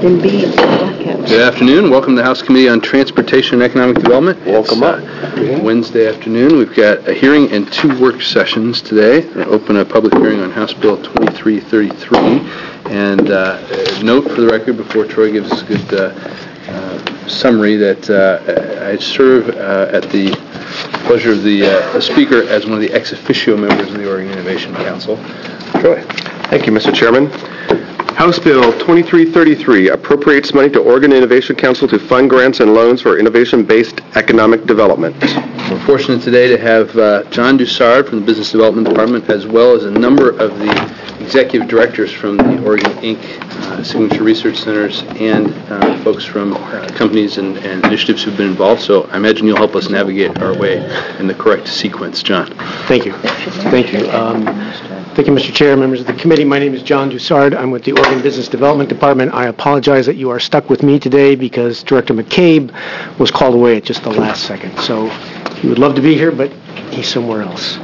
Indeed. Blackhead. Good afternoon. Welcome to the House Committee on Transportation and Economic Development. Welcome up. Wednesday afternoon. We've got a hearing and two work sessions today. We'll open a public hearing on House Bill 2333. And note for the record, before Troy gives us a good summary, that I serve at the pleasure of the Speaker as one of the ex officio members of the Oregon Innovation Council. Troy. Thank you, Mr. Chairman. House Bill 2333 appropriates money to Oregon Innovation Council to fund grants and loans for innovation-based economic development. We're fortunate today to have John Dussard from the Business Development Department, as well as a number of the executive directors from the Oregon Inc. Signature Research Centers and folks from companies and initiatives who've been involved. So I imagine you'll help us navigate our way in the correct sequence. John. Thank you. Thank you. Thank you, Mr. Chair, members of the committee. My name is John Dussard. I'm with the Oregon Business Development Department. I apologize that you are stuck with me today because Director McCabe was called away at just the last second. So he would love to be here, but he's somewhere else.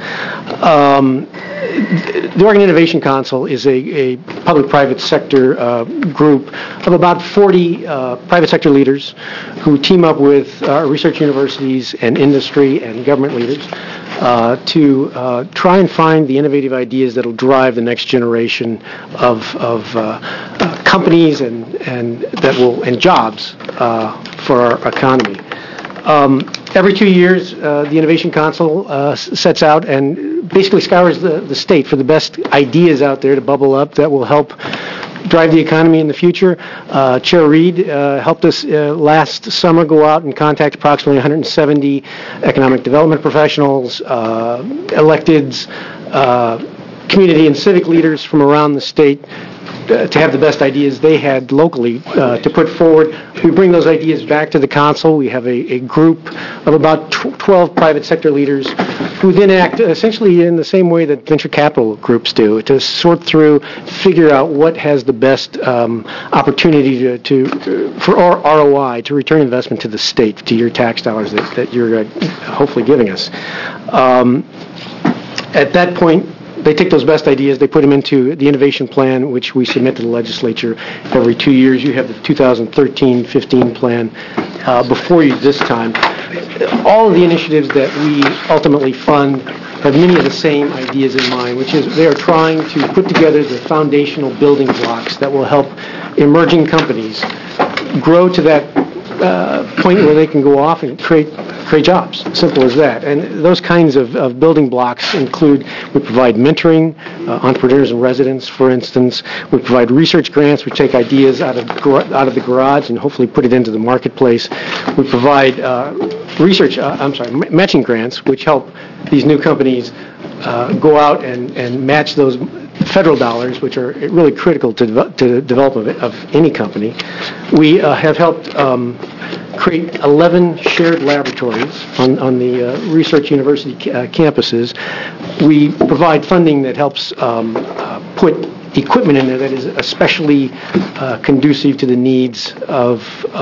The Oregon Innovation Council is a public-private sector group of about 40 private sector leaders who team up with research universities and industry and government leaders to try and find the innovative ideas that will drive the next generation of companies and jobs for our economy. Every 2 years, the Innovation Council sets out and basically scours the state for the best ideas out there to bubble up that will help drive the economy in the future. Chair Reed helped us last summer go out and contact approximately 170 economic development professionals, electeds, community and civic leaders from around the state to have the best ideas they had locally to put forward. We bring those ideas back to the council. We have a group of about 12 private sector leaders who then act essentially in the same way that venture capital groups do, to sort through, figure out what has the best opportunity for ROI, to return investment to the state, to your tax dollars that you're hopefully giving us. At that point, they take those best ideas, they put them into the innovation plan, which we submit to the legislature every 2 years. You have the 2013-15 plan before you this time. All of the initiatives that we ultimately fund have many of the same ideas in mind, which is they are trying to put together the foundational building blocks that will help emerging companies grow to that point where they can go off and create jobs. Simple as that. And those kinds of building blocks include, we provide mentoring, entrepreneurs and residents, for instance. We provide research grants. We take ideas out of the garage and hopefully put it into the marketplace. We provide matching grants, which help these new companies go out and match those federal dollars, which are really critical to development of any company. We have helped create 11 shared laboratories on the research university campuses. We provide funding that helps put equipment in there that is especially conducive to the needs of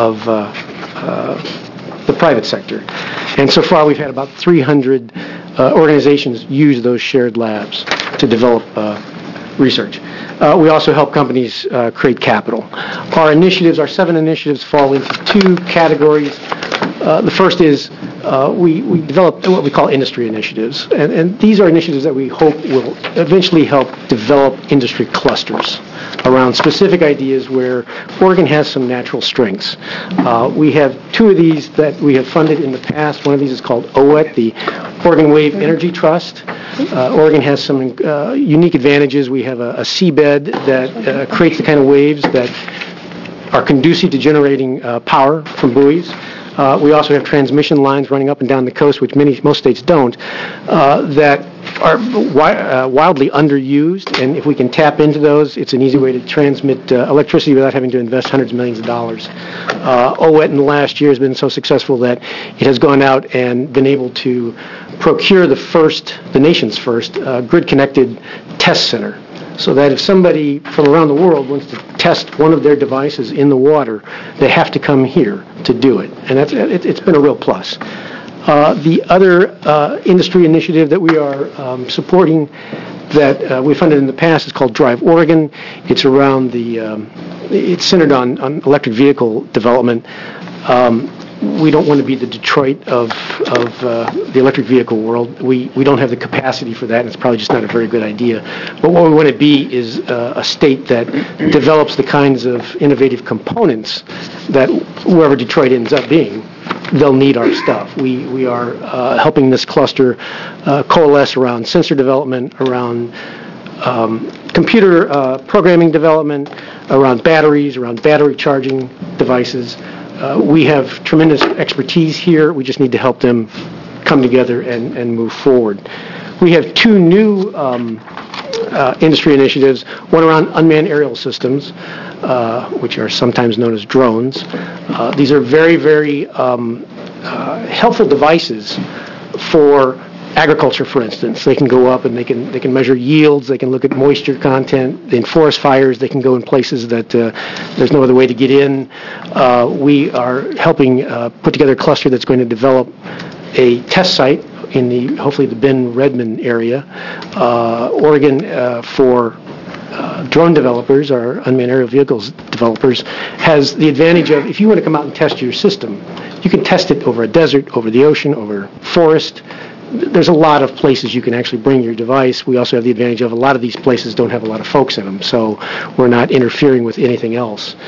the private sector. And so far, we've had about 300 organizations use those shared labs to develop research. We also help companies create capital. Our 7 initiatives fall into 2 categories. The first is we develop what we call industry initiatives. And these are initiatives that we hope will eventually help develop industry clusters around specific ideas where Oregon has some natural strengths. We have 2 of these that we have funded in the past. One of these is called OWET, the Oregon Wave Energy Trust. Oregon has some unique advantages. We have a seabed that creates the kind of waves that are conducive to generating power from buoys. We also have transmission lines running up and down the coast, which most states don't, that are wildly underused. And if we can tap into those, it's an easy way to transmit electricity without having to invest hundreds of millions of dollars. OWET in the last year has been so successful that it has gone out and been able to procure the nation's first grid-connected test center, so that if somebody from around the world wants to test one of their devices in the water, they have to come here to do it. And it's been a real plus. The other industry initiative that we are supporting that we funded in the past is called Drive Oregon. It's around it's centered on electric vehicle development. We don't want to be the Detroit of the electric vehicle world. We don't have the capacity for that, and it's probably just not a very good idea. But what we want to be is a state that develops the kinds of innovative components that wherever Detroit ends up being, they'll need our stuff. We are helping this cluster coalesce around sensor development, around computer programming development, around batteries, around battery charging devices. We have tremendous expertise here. We just need to help them come together and move forward. We have two new industry initiatives, one around unmanned aerial systems, which are sometimes known as drones. These are very, very helpful devices for agriculture, for instance. They can go up and they can measure yields. They can look at moisture content. In forest fires, they can go in places that there's no other way to get in. We are helping put together a cluster that's going to develop a test site in hopefully the Bend-Redmond area. Oregon for drone developers, or unmanned aerial vehicles developers, has the advantage of, if you want to come out and test your system, you can test it over a desert, over the ocean, over forest. There's a lot of places you can actually bring your device. We also have the advantage of a lot of these places don't have a lot of folks in them, so we're not interfering with anything else.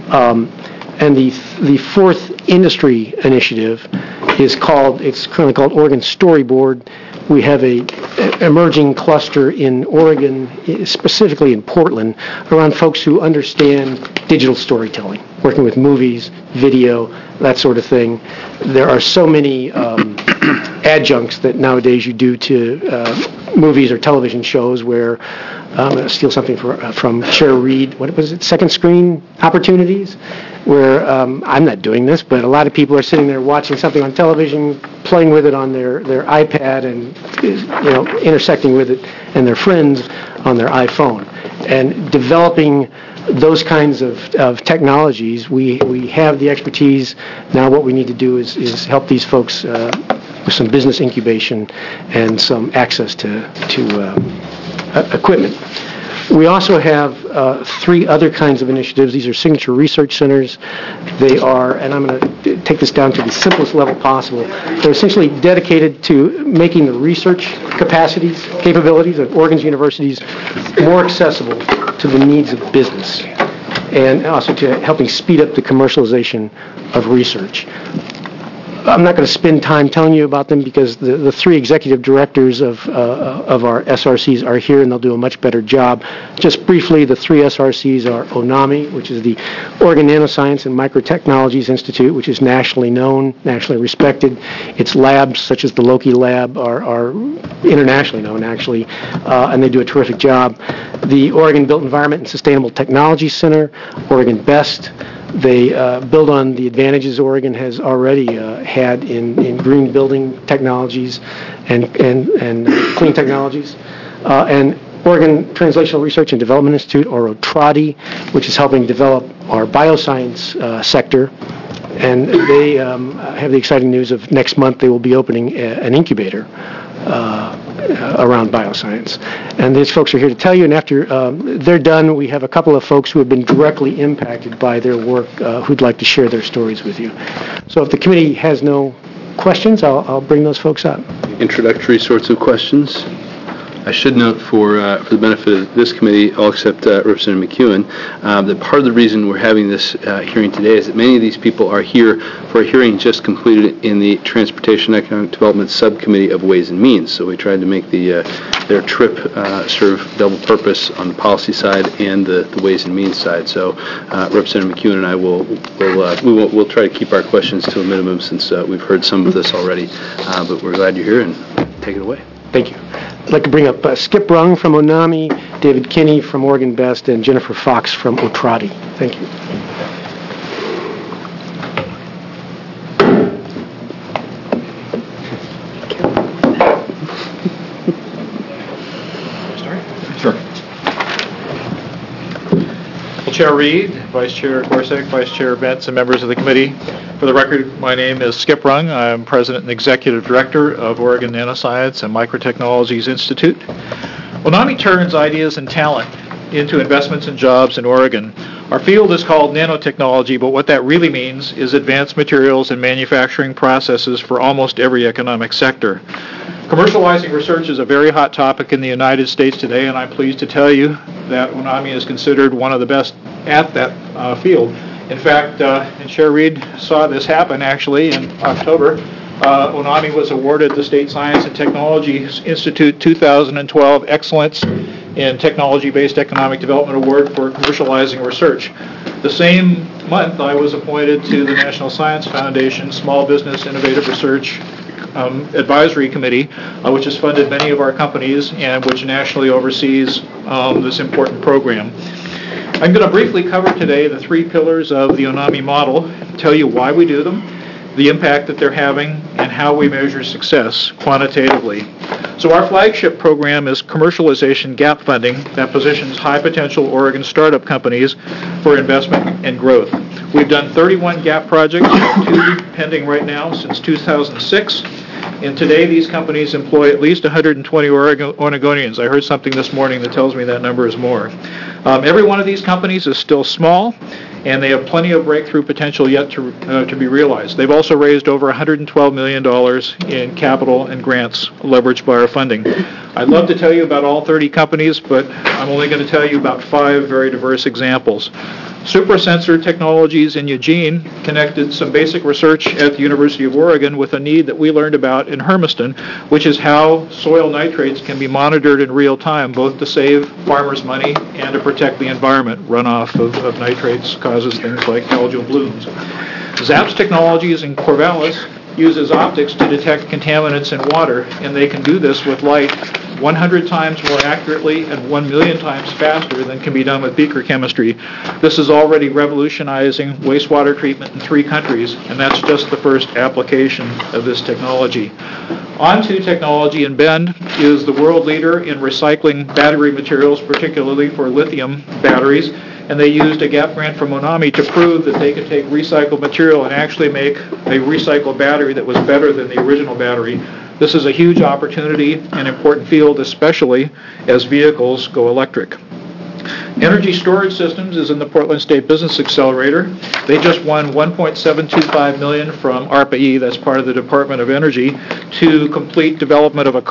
And the fourth industry initiative is currently called Oregon Storyboard. We have a emerging cluster in Oregon, specifically in Portland, around folks who understand digital storytelling, working with movies, video, that sort of thing. There are so many adjuncts that nowadays you do to movies or television shows where, I'm going to steal something from Chair Reed, what was it, second screen opportunities, where I'm not doing this, but a lot of people are sitting there watching something on television, playing with it on their iPad, and intersecting with it and their friends on their iPhone. And developing those kinds of technologies, we have the expertise. Now what we need to do is help these folks with some business incubation and some access to equipment. We also have three other kinds of initiatives. These are signature research centers. They are, and I'm going to take this down to the simplest level possible, they're essentially dedicated to making the research capabilities of Oregon's universities more accessible to the needs of business, and also to helping speed up the commercialization of research. I'm not going to spend time telling you about them because the three executive directors of our SRCs are here, and they'll do a much better job. Just briefly, the three SRCs are ONAMI, which is the Oregon Nanoscience and Microtechnologies Institute, which is nationally known, nationally respected. Its labs, such as the Loki Lab, are internationally known, actually, and they do a terrific job. The Oregon Built Environment and Sustainable Technology Center, Oregon BEST, they build on the advantages Oregon has already had in green building technologies and clean technologies. And Oregon Translational Research and Development Institute, or OTRADI, which is helping develop our bioscience sector. And they have the exciting news of next month they will be opening an incubator around bioscience. And these folks are here to tell you, and after they're done, we have a couple of folks who have been directly impacted by their work who'd like to share their stories with you. So if the committee has no questions, I'll bring those folks up. Introductory sorts of questions. I should note for the benefit of this committee, all except Representative McEwen, that part of the reason we're having this hearing today is that many of these people are here for a hearing just completed in the Transportation and Economic Development Subcommittee of Ways and Means. So we tried to make their trip serve double purpose on the policy side and the Ways and Means side. So Representative McEwen and I will try to keep our questions to a minimum since we've heard some of this already. But we're glad you're here, and take it away. Thank you. I'd like to bring up Skip Rung from ONAMI, David Kinney from Oregon BEST, and Jennifer Fox from OTRADI. Thank you. Sure. Well, Chair Reed, Vice Chair Gorsuch, Vice Chair Bentz, and members of the committee. For the record, my name is Skip Rung. I'm President and Executive Director of Oregon Nanoscience and Microtechnologies Institute. Onami turns ideas and talent into investments and jobs in Oregon. Our field is called nanotechnology, but what that really means is advanced materials and manufacturing processes for almost every economic sector. Commercializing research is a very hot topic in the United States today, and I'm pleased to tell you that Onami is considered one of the best at that field. In fact, and Chair Reed saw this happen actually in October. Onami was awarded the State Science and Technology Institute 2012 Excellence in Technology-Based Economic Development Award for commercializing research. The same month, I was appointed to the National Science Foundation Small Business Innovative Research Advisory Committee, which has funded many of our companies and which nationally oversees this important program. I'm going to briefly cover today the three pillars of the Onami model, tell you why we do them, the impact that they're having, and how we measure success quantitatively. So our flagship program is commercialization gap funding that positions high-potential Oregon startup companies for investment and growth. We've done 31 gap projects, 2 pending right now since 2006, and today these companies employ at least 120 Oregonians. I heard something this morning that tells me that number is more. Every one of these companies is still small, and they have plenty of breakthrough potential yet to be realized. They've also raised over $112 million in capital and grants leveraged by our funding. I'd love to tell you about all 30 companies, but I'm only going to tell you about 5 very diverse examples. Suprasensor Technologies in Eugene connected some basic research at the University of Oregon with a need that we learned about in Hermiston, which is how soil nitrates can be monitored in real time, both to save farmers money and to protect the environment. Runoff of nitrates causes things like algal blooms. ZAPS Technologies in Corvallis uses optics to detect contaminants in water, and they can do this with light 100 times more accurately and 1 million times faster than can be done with beaker chemistry. This is already revolutionizing wastewater treatment in 3 countries, and that's just the first application of this technology. Onto Technology in Bend is the world leader in recycling battery materials, particularly for lithium batteries, and they used a gap grant from Onami to prove that they could take recycled material and actually make a recycled battery that was better than the original battery. This is a huge opportunity and important field, especially as vehicles go electric. Energy Storage Systems is in the Portland State Business Accelerator. They just won $1.725 million from ARPA-E, that's part of the Department of Energy, to complete development of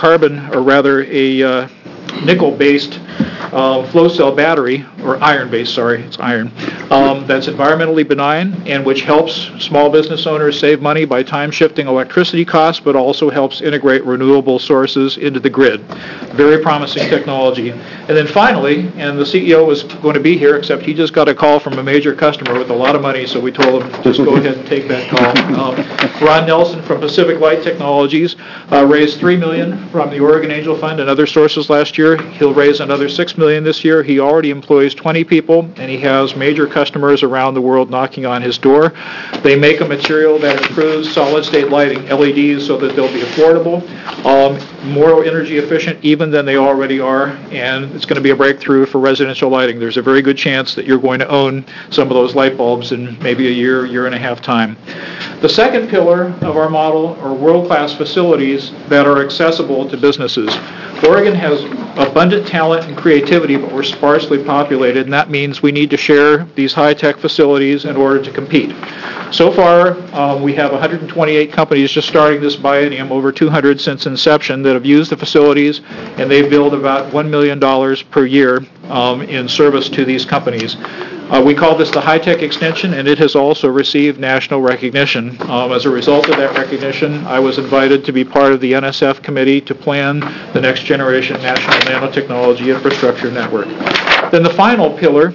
a nickel-based flow cell battery, or iron-based, sorry, it's iron, that's environmentally benign and which helps small business owners save money by time-shifting electricity costs, but also helps integrate renewable sources into the grid. Very promising technology. And then finally, and the CEO was going to be here, except he just got a call from a major customer with a lot of money, so we told him, just go ahead and take that call. Ron Nelson from Pacific Light Technologies raised $3 million from the Oregon Angel Fund and other sources last year. He'll raise another $6 million this year. He already employs 20 people, and he has major customers around the world knocking on his door. They make a material that improves solid-state lighting, LEDs, so that they'll be affordable, more energy efficient even than they already are, and it's going to be a breakthrough for residential lighting. There's a very good chance that you're going to own some of those light bulbs in maybe a year and a half time. The second pillar of our model are world-class facilities that are accessible to businesses. Oregon has abundant talent and creativity, but we're sparsely populated, and that means we need to share these high-tech facilities in order to compete. So far, we have 128 companies just starting this biennium, over 200 since inception, that have used the facilities, and they've billed about $1 million per year in service to these companies. We call this the High-Tech Extension, and it has also received national recognition. As a result of that recognition, I was invited to be part of the NSF committee to plan the next generation National Nanotechnology Infrastructure Network. Then the final pillar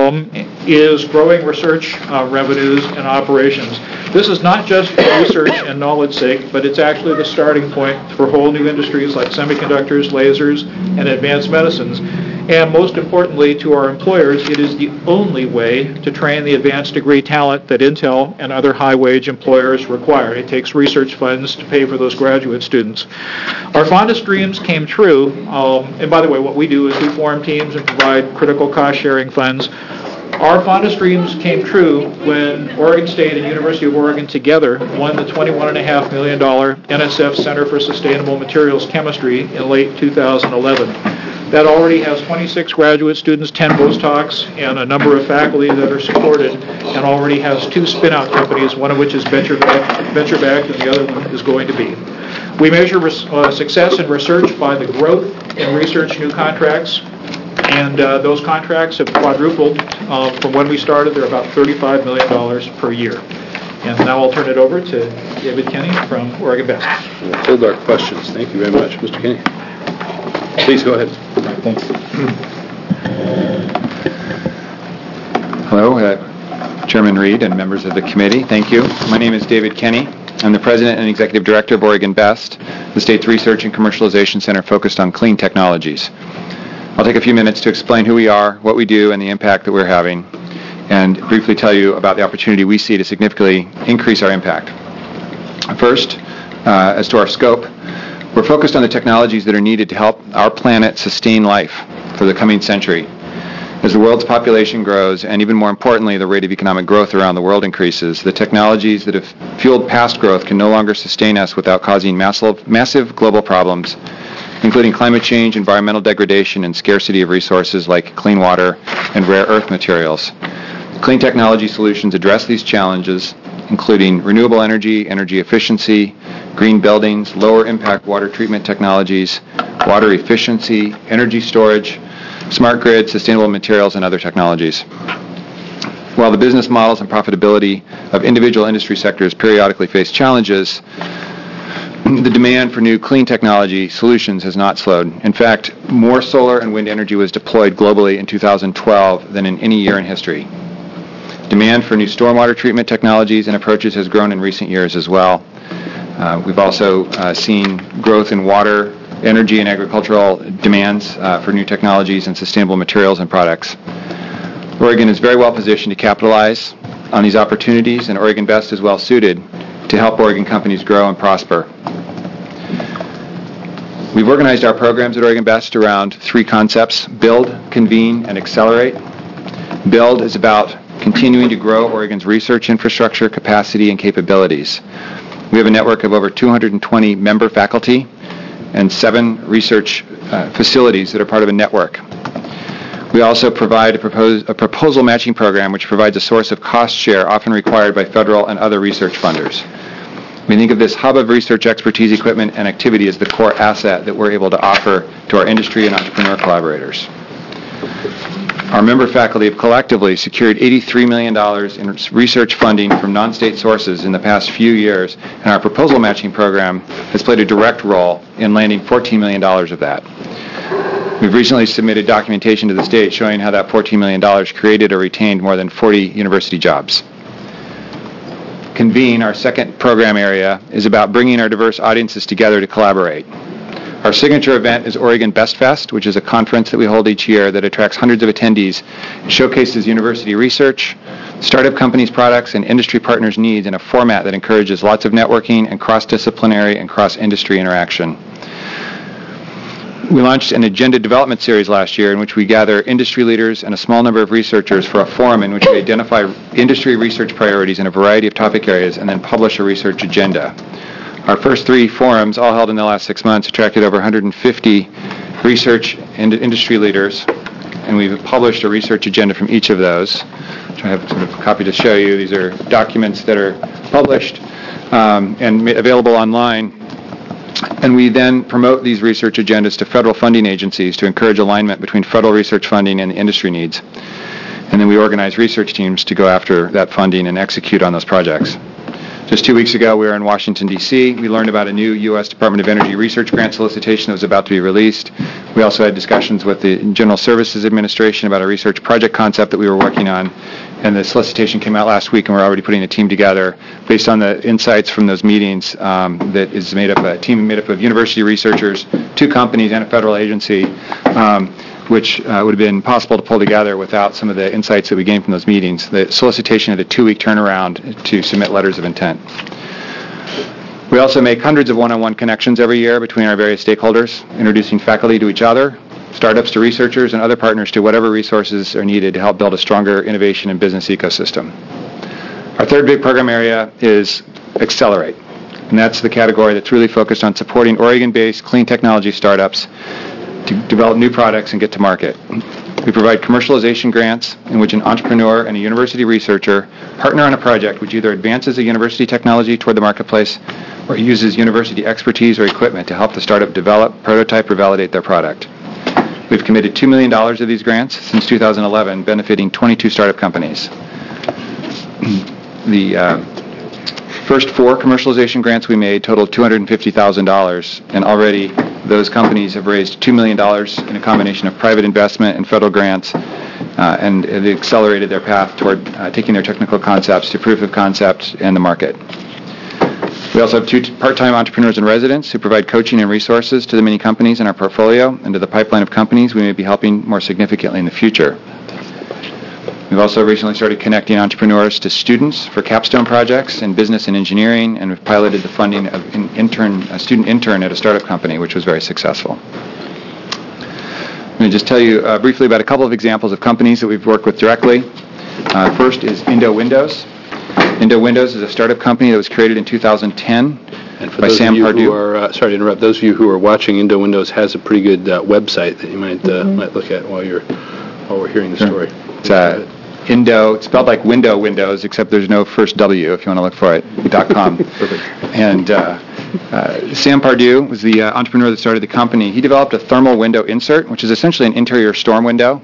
is growing research revenues and operations. This is not just for research and knowledge sake, but it's actually the starting point for whole new industries like semiconductors, lasers, and advanced medicines. And most importantly to our employers, it is the only way to train the advanced degree talent that Intel and other high-wage employers require. It takes research funds to pay for those graduate students. Our fondest dreams came true, and by the way, what we do is we form teams and provide critical cost-sharing funds. Our fondest dreams came true when Oregon State and University of Oregon together won the $21.5 million NSF Center for Sustainable Materials Chemistry in late 2011. That already has 26 graduate students, 10 postdocs, and a number of faculty that are supported, and already has 2 spin-out companies, one of which is venture-backed, and the other one is going to be. We measure success in research by the growth in research new contracts, and those contracts have quadrupled from when we started. They're about $35 million per year. And now I'll turn it over to David Kenny from Oregon Best. We'll hold our questions. Thank you very much, Mr. Kenny. Please go ahead. Thanks. Hello, Chairman Reed and members of the committee. Thank you. My name is David Kenny. I'm the President and Executive Director of Oregon Best, the state's research and commercialization center focused on clean technologies. I'll take a few minutes to explain who we are, what we do, and the impact that we're having, and briefly tell you about the opportunity we see to significantly increase our impact. First, as to our scope, we're focused on the technologies that are needed to help our planet sustain life for the coming century. As the world's population grows, and even more importantly, the rate of economic growth around the world increases, the technologies that have fueled past growth can no longer sustain us without causing massive global problems, including climate change, environmental degradation, and scarcity of resources like clean water and rare earth materials. Clean technology solutions address these challenges, including renewable energy, energy efficiency, green buildings, lower impact water treatment technologies, water efficiency, energy storage, smart grid, sustainable materials, and other technologies. While the business models and profitability of individual industry sectors periodically face challenges, the demand for new clean technology solutions has not slowed. In fact, more solar and wind energy was deployed globally in 2012 than in any year in history. Demand for new stormwater treatment technologies and approaches has grown in recent years as well. We've also seen growth in water, energy, and agricultural demands for new technologies and sustainable materials and products. Oregon is very well positioned to capitalize on these opportunities, and Oregon Best is well suited to help Oregon companies grow and prosper. We've organized our programs at Oregon Best around 3 concepts: build, convene, and accelerate. Build is about continuing to grow Oregon's research infrastructure, capacity, and capabilities. We have a network of over 220 member faculty and 7 research facilities that are part of a network. We also provide a proposal matching program which provides a source of cost share often required by federal and other research funders. We think of this hub of research expertise, equipment, and activity as the core asset that we're able to offer to our industry and entrepreneur collaborators. Our member faculty have collectively secured $83 million in research funding from non-state sources in the past few years, and our proposal matching program has played a direct role in landing $14 million of that. We've recently submitted documentation to the state showing how that $14 million created or retained more than 40 university jobs. Convene, our second program area, is about bringing our diverse audiences together to collaborate. Our signature event is Oregon Best Fest, which is a conference that we hold each year that attracts hundreds of attendees. It showcases university research, startup companies' products, and industry partners' needs in a format that encourages lots of networking and cross-disciplinary and cross-industry interaction. We launched an agenda development series last year in which we gather industry leaders and a small number of researchers for a forum in which we identify industry research priorities in a variety of topic areas and then publish a research agenda. Our first 3 forums, all held in the last 6 months, attracted over 150 research and industry leaders, and we've published a research agenda from each of those, which I have sort of a copy to show you. These are documents that are published and available online. And we then promote these research agendas to federal funding agencies to encourage alignment between federal research funding and industry needs. And then we organize research teams to go after that funding and execute on those projects. Just 2 weeks ago, we were in Washington, D.C. We learned about a new U.S. Department of Energy research grant solicitation that was about to be released. We also had discussions with the General Services Administration about a research project concept that we were working on. And the solicitation came out last week, and we're already putting a team together based on the insights from those meetings that is made up a team made up of university researchers, 2 companies, and a federal agency, which would have been possible to pull together without some of the insights that we gained from those meetings. The solicitation had a 2-week turnaround to submit letters of intent. We also make hundreds of one-on-one connections every year between our various stakeholders, introducing faculty to each other, startups to researchers, and other partners to whatever resources are needed to help build a stronger innovation and business ecosystem. Our third big program area is Accelerate, and that's the category that's really focused on supporting Oregon-based clean technology startups to develop new products and get to market. We provide commercialization grants in which an entrepreneur and a university researcher partner on a project which either advances a university technology toward the marketplace or uses university expertise or equipment to help the startup develop, prototype, or validate their product. We've committed $2 million of these grants since 2011, benefiting 22 startup companies. The first 4 commercialization grants we made totaled $250,000, and already those companies have raised $2 million in a combination of private investment and federal grants, and they accelerated their path toward taking their technical concepts to proof of concept and the market. We also have 2 part-time entrepreneurs in residence who provide coaching and resources to the many companies in our portfolio and to the pipeline of companies we may be helping more significantly in the future. We've also recently started connecting entrepreneurs to students for capstone projects in business and engineering, and we've piloted the funding of a student intern at a startup company, which was very successful. Let me just tell you briefly about a couple of examples of companies that we've worked with directly. First is Indo Windows. Indo Windows is a startup company that was created in 2010 And for by those Sam of you Pardue. who are, sorry to interrupt, those of you who are watching, Indo Windows has a pretty good website that you might look at while we're hearing the story. It's Indo, it's spelled like Windows, except there's no first W if you want to look for it, .com. Perfect. And Sam Pardue was the entrepreneur that started the company. He developed a thermal window insert, which is essentially an interior storm window.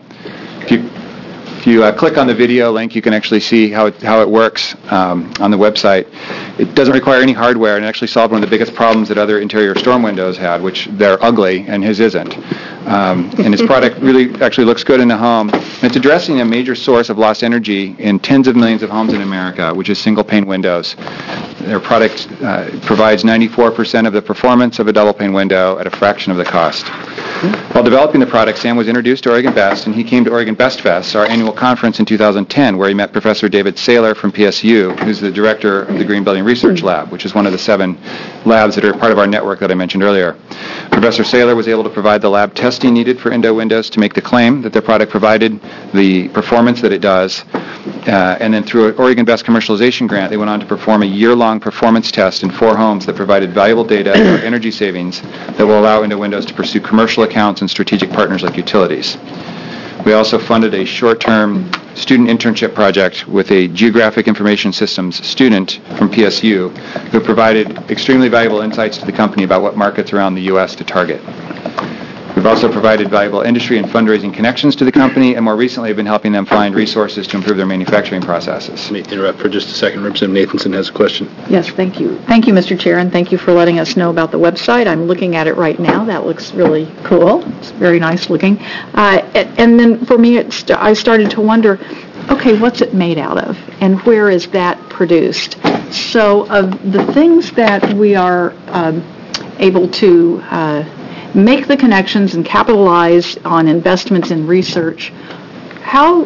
If you click on the video link, you can actually see how it works on the website. It doesn't require any hardware, and it actually solved one of the biggest problems that other interior storm windows had, which they're ugly, and his isn't. And his product really actually looks good in the home. And it's addressing a major source of lost energy in tens of millions of homes in America, which is single-pane windows. Their product provides 94% of the performance of a double-pane window at a fraction of the cost. While developing the product, Sam was introduced to Oregon Best, and he came to Oregon Best Fest, our annual conference in 2010, where he met Professor David Saylor from PSU, who's the director of the Green Building Research Lab, which is one of the 7 labs that are part of our network that I mentioned earlier. Professor Saylor was able to provide the lab testing needed for Indo Windows to make the claim that their product provided the performance that it does. And then through an Oregon Best commercialization grant, they went on to perform a year-long performance test in 4 homes that provided valuable data about energy savings that will allow Indo Windows to pursue commercial accounts and strategic partners like utilities. We also funded a short-term student internship project with a geographic information systems student from PSU who provided extremely valuable insights to the company about what markets around the U.S. to target. We've also provided valuable industry and fundraising connections to the company, and more recently have been helping them find resources to improve their manufacturing processes. Let me interrupt for just a second. Representative Nathanson has a question. Yes, thank you. Thank you, Mr. Chair, and thank you for letting us know about the website. I'm looking at it right now. That looks really cool. It's very nice looking. And then for me, I started to wonder, okay, what's it made out of, and where is that produced? So of the things that we are able to make the connections and capitalize on investments in research, how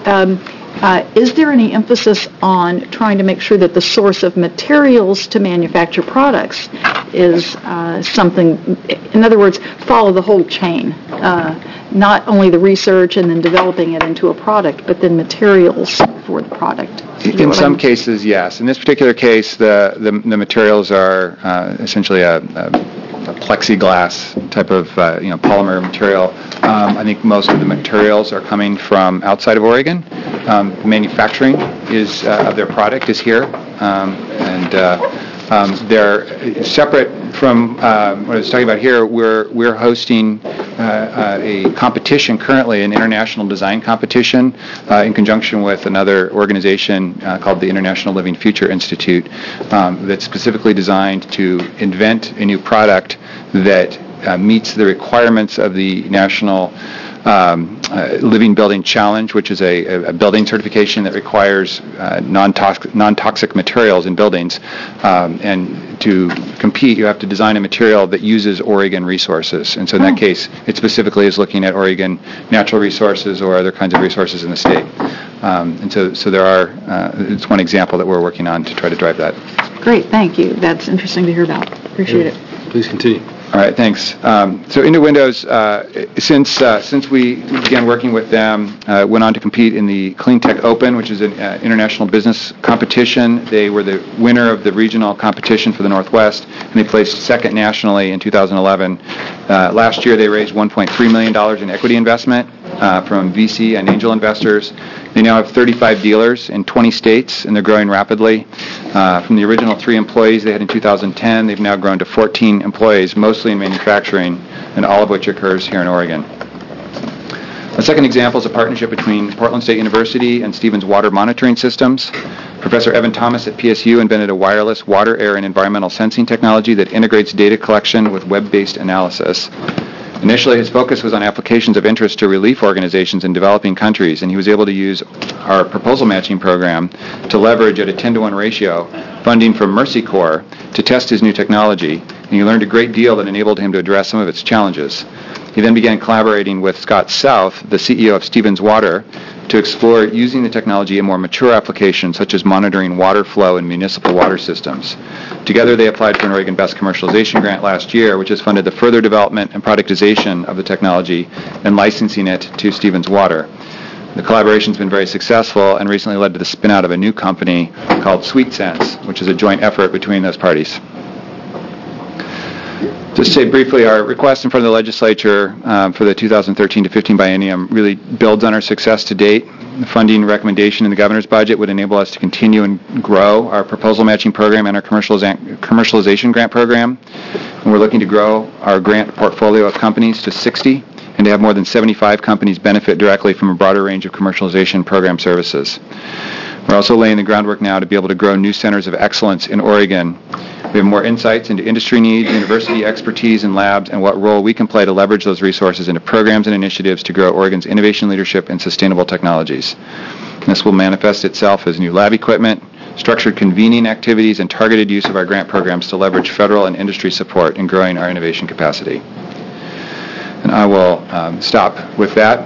is there any emphasis on trying to make sure that the source of materials to manufacture products is something, in other words, follow the whole chain, not only the research and then developing it into a product, but then materials for the product? In some cases, yes. In this particular case, the materials are essentially a plexiglass type of polymer material. I think most of the materials are coming from outside of Oregon. Manufacturing of their product is here, and they're separate from what I was talking about here. We're hosting a competition currently, an international design competition, in conjunction with another organization called the International Living Future Institute, that's specifically designed to invent a new product that meets the requirements of the National Living Building Challenge, which is a building certification that requires non-toxic materials in buildings. And to compete, you have to design a material that uses Oregon resources. And so in that case, it specifically is looking at Oregon natural resources or other kinds of resources in the state. And so there are, it's one example that we're working on to try to drive that. Great, thank you. That's interesting to hear about. Appreciate it. Please continue. All right, thanks. So Into Windows, since we began working with them, went on to compete in the Clean Tech Open, which is an international business competition. They were the winner of the regional competition for the Northwest, and they placed second nationally in 2011. Last year, they raised $1.3 million in equity investment from VC and angel investors. They now have 35 dealers in 20 states, and they're growing rapidly. From the original 3 employees they had in 2010, they've now grown to 14 employees, mostly in manufacturing, and all of which occurs here in Oregon. A second example is a partnership between Portland State University and Stevens Water Monitoring Systems. Professor Evan Thomas at PSU invented a wireless water, air, and environmental sensing technology that integrates data collection with web-based analysis. Initially, his focus was on applications of interest to relief organizations in developing countries, and he was able to use our proposal matching program to leverage at a 10-to-1 ratio funding from Mercy Corps to test his new technology, and he learned a great deal that enabled him to address some of its challenges. He then began collaborating with Scott South, the CEO of Stevens Water, to explore using the technology in more mature applications such as monitoring water flow in municipal water systems. Together, they applied for an Oregon Best Commercialization Grant last year, which has funded the further development and productization of the technology and licensing it to Stevens Water. The collaboration has been very successful and recently led to the spin-out of a new company called SweetSense, which is a joint effort between those parties. Just to say briefly, our request in front of the legislature for the 2013 to 15 biennium really builds on our success to date. The funding recommendation in the governor's budget would enable us to continue and grow our proposal matching program and our commercialization grant program. And we're looking to grow our grant portfolio of companies to 60 and to have more than 75 companies benefit directly from a broader range of commercialization program services. We're also laying the groundwork now to be able to grow new centers of excellence in Oregon. We have more insights into industry needs, university expertise, and labs, and what role we can play to leverage those resources into programs and initiatives to grow Oregon's innovation leadership in sustainable technologies. This will manifest itself as new lab equipment, structured convening activities, and targeted use of our grant programs to leverage federal and industry support in growing our innovation capacity. And I will stop with that.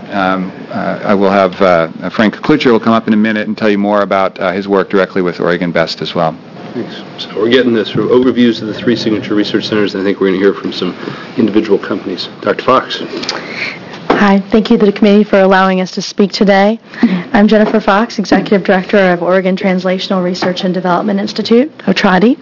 I will have Frank Klucher will come up in a minute and tell you more about his work directly with Oregon Best as well. Thanks. So we're getting this through overviews of the 3 signature research centers, and I think we're going to hear from some individual companies. Dr. Fox. Hi, thank you to the committee for allowing us to speak today. I'm Jennifer Fox, Executive Director of Oregon Translational Research and Development Institute, OTRADI.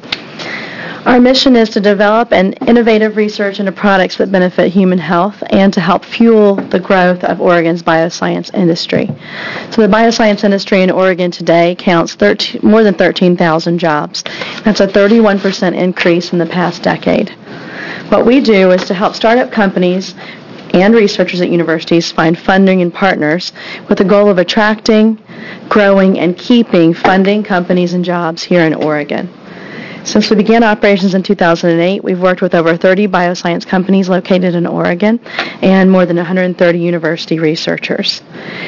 Our mission is to develop an innovative research into products that benefit human health and to help fuel the growth of Oregon's bioscience industry. So the bioscience industry in Oregon today counts more than 13,000 jobs. That's a 31% increase in the past decade. What we do is to help startup companies and researchers at universities find funding and partners with the goal of attracting, growing, and keeping funding companies and jobs here in Oregon. Since we began operations in 2008, we've worked with over 30 bioscience companies located in Oregon and more than 130 university researchers.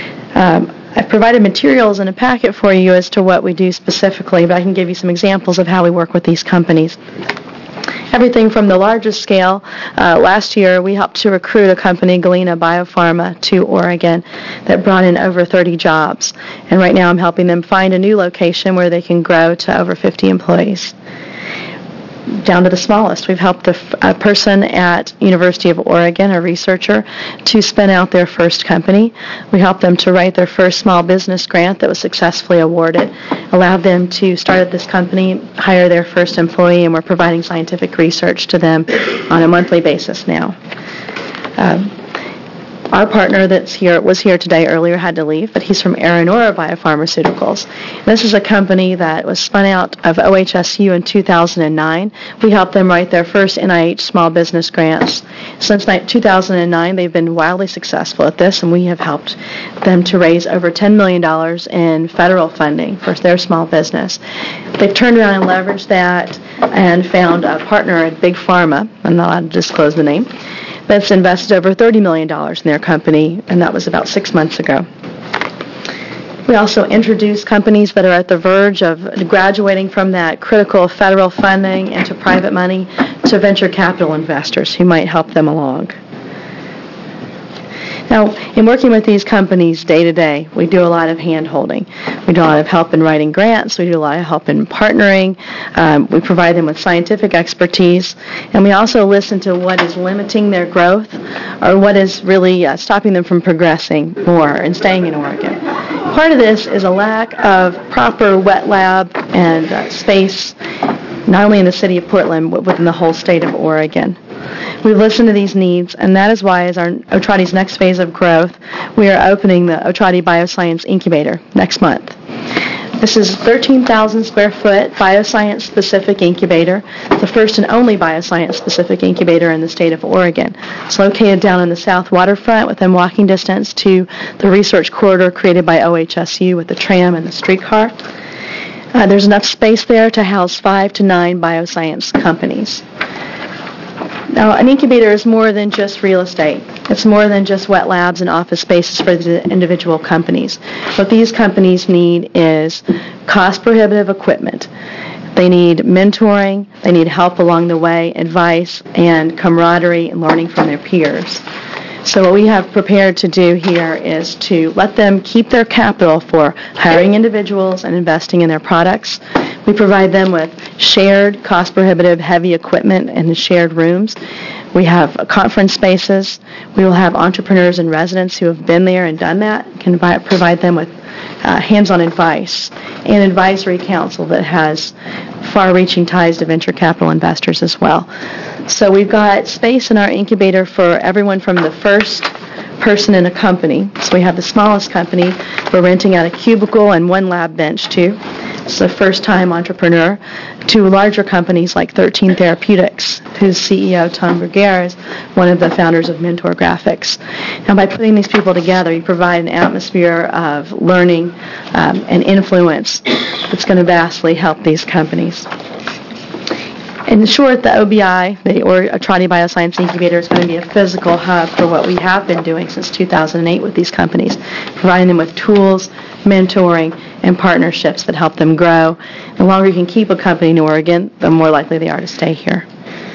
I've provided materials in a packet for you as to what we do specifically, but I can give you some examples of how we work with these companies. Everything from the largest scale. Last year, we helped to recruit a company, Galena Biopharma, to Oregon that brought in over 30 jobs. And right now I'm helping them find a new location where they can grow to over 50 employees. Down to the smallest. We've helped a person at University of Oregon, a researcher, to spin out their first company. We helped them to write their first small business grant that was successfully awarded, allowed them to start this company, hire their first employee, and we're providing scientific research to them on a monthly basis now. Our partner was here today earlier, had to leave, but he's from Aranora Biopharmaceuticals. This is a company that was spun out of OHSU in 2009. We helped them write their first NIH small business grants. Since 2009, they've been wildly successful at this, and we have helped them to raise over $10 million in federal funding for their small business. They've turned around and leveraged that and found a partner at Big Pharma. I'm not allowed to disclose the name. That's invested over $30 million in their company, and that was about 6 months ago. We also introduce companies that are at the verge of graduating from that critical federal funding into private money to venture capital investors who might help them along. Now, in working with these companies day to day, we do a lot of hand-holding. We do a lot of help in writing grants. We do a lot of help in partnering. We provide them with scientific expertise. And we also listen to what is limiting their growth or what is really stopping them from progressing more and staying in Oregon. Part of this is a lack of proper wet lab and space, not only in the city of Portland, but within the whole state of Oregon. We've listened to these needs, and that is why, as our Otradi's next phase of growth, we are opening the Otradi Bioscience Incubator next month. This is a 13,000 square foot bioscience-specific incubator, the first and only bioscience-specific incubator in the state of Oregon. It's located down in the south waterfront within walking distance to the research corridor created by OHSU with the tram and the streetcar. There's enough space there to house 5 to 9 bioscience companies. Now, an incubator is more than just real estate. It's more than just wet labs and office spaces for the individual companies. What these companies need is cost-prohibitive equipment. They need mentoring, they need help along the way, advice, and camaraderie and learning from their peers. So what we have prepared to do here is to let them keep their capital for hiring individuals and investing in their products. We provide them with shared, cost-prohibitive, heavy equipment in the shared rooms. We have conference spaces. We will have entrepreneurs and residents who have been there and done that, can provide them with hands-on advice and advisory council that has far-reaching ties to venture capital investors as well. So we've got space in our incubator for everyone from the first person in a company. So we have the smallest company. We're renting out a cubicle and 1 lab bench to. It's a first-time entrepreneur, to larger companies like 13 Therapeutics, whose CEO, Tom Berger, is one of the founders of Mentor Graphics. Now, by putting these people together, you provide an atmosphere of learning and influence that's going to vastly help these companies. In short, the OBI, or Otradi Bioscience Incubator, is going to be a physical hub for what we have been doing since 2008 with these companies, providing them with tools, mentoring, and partnerships that help them grow. The longer you can keep a company in Oregon, the more likely they are to stay here.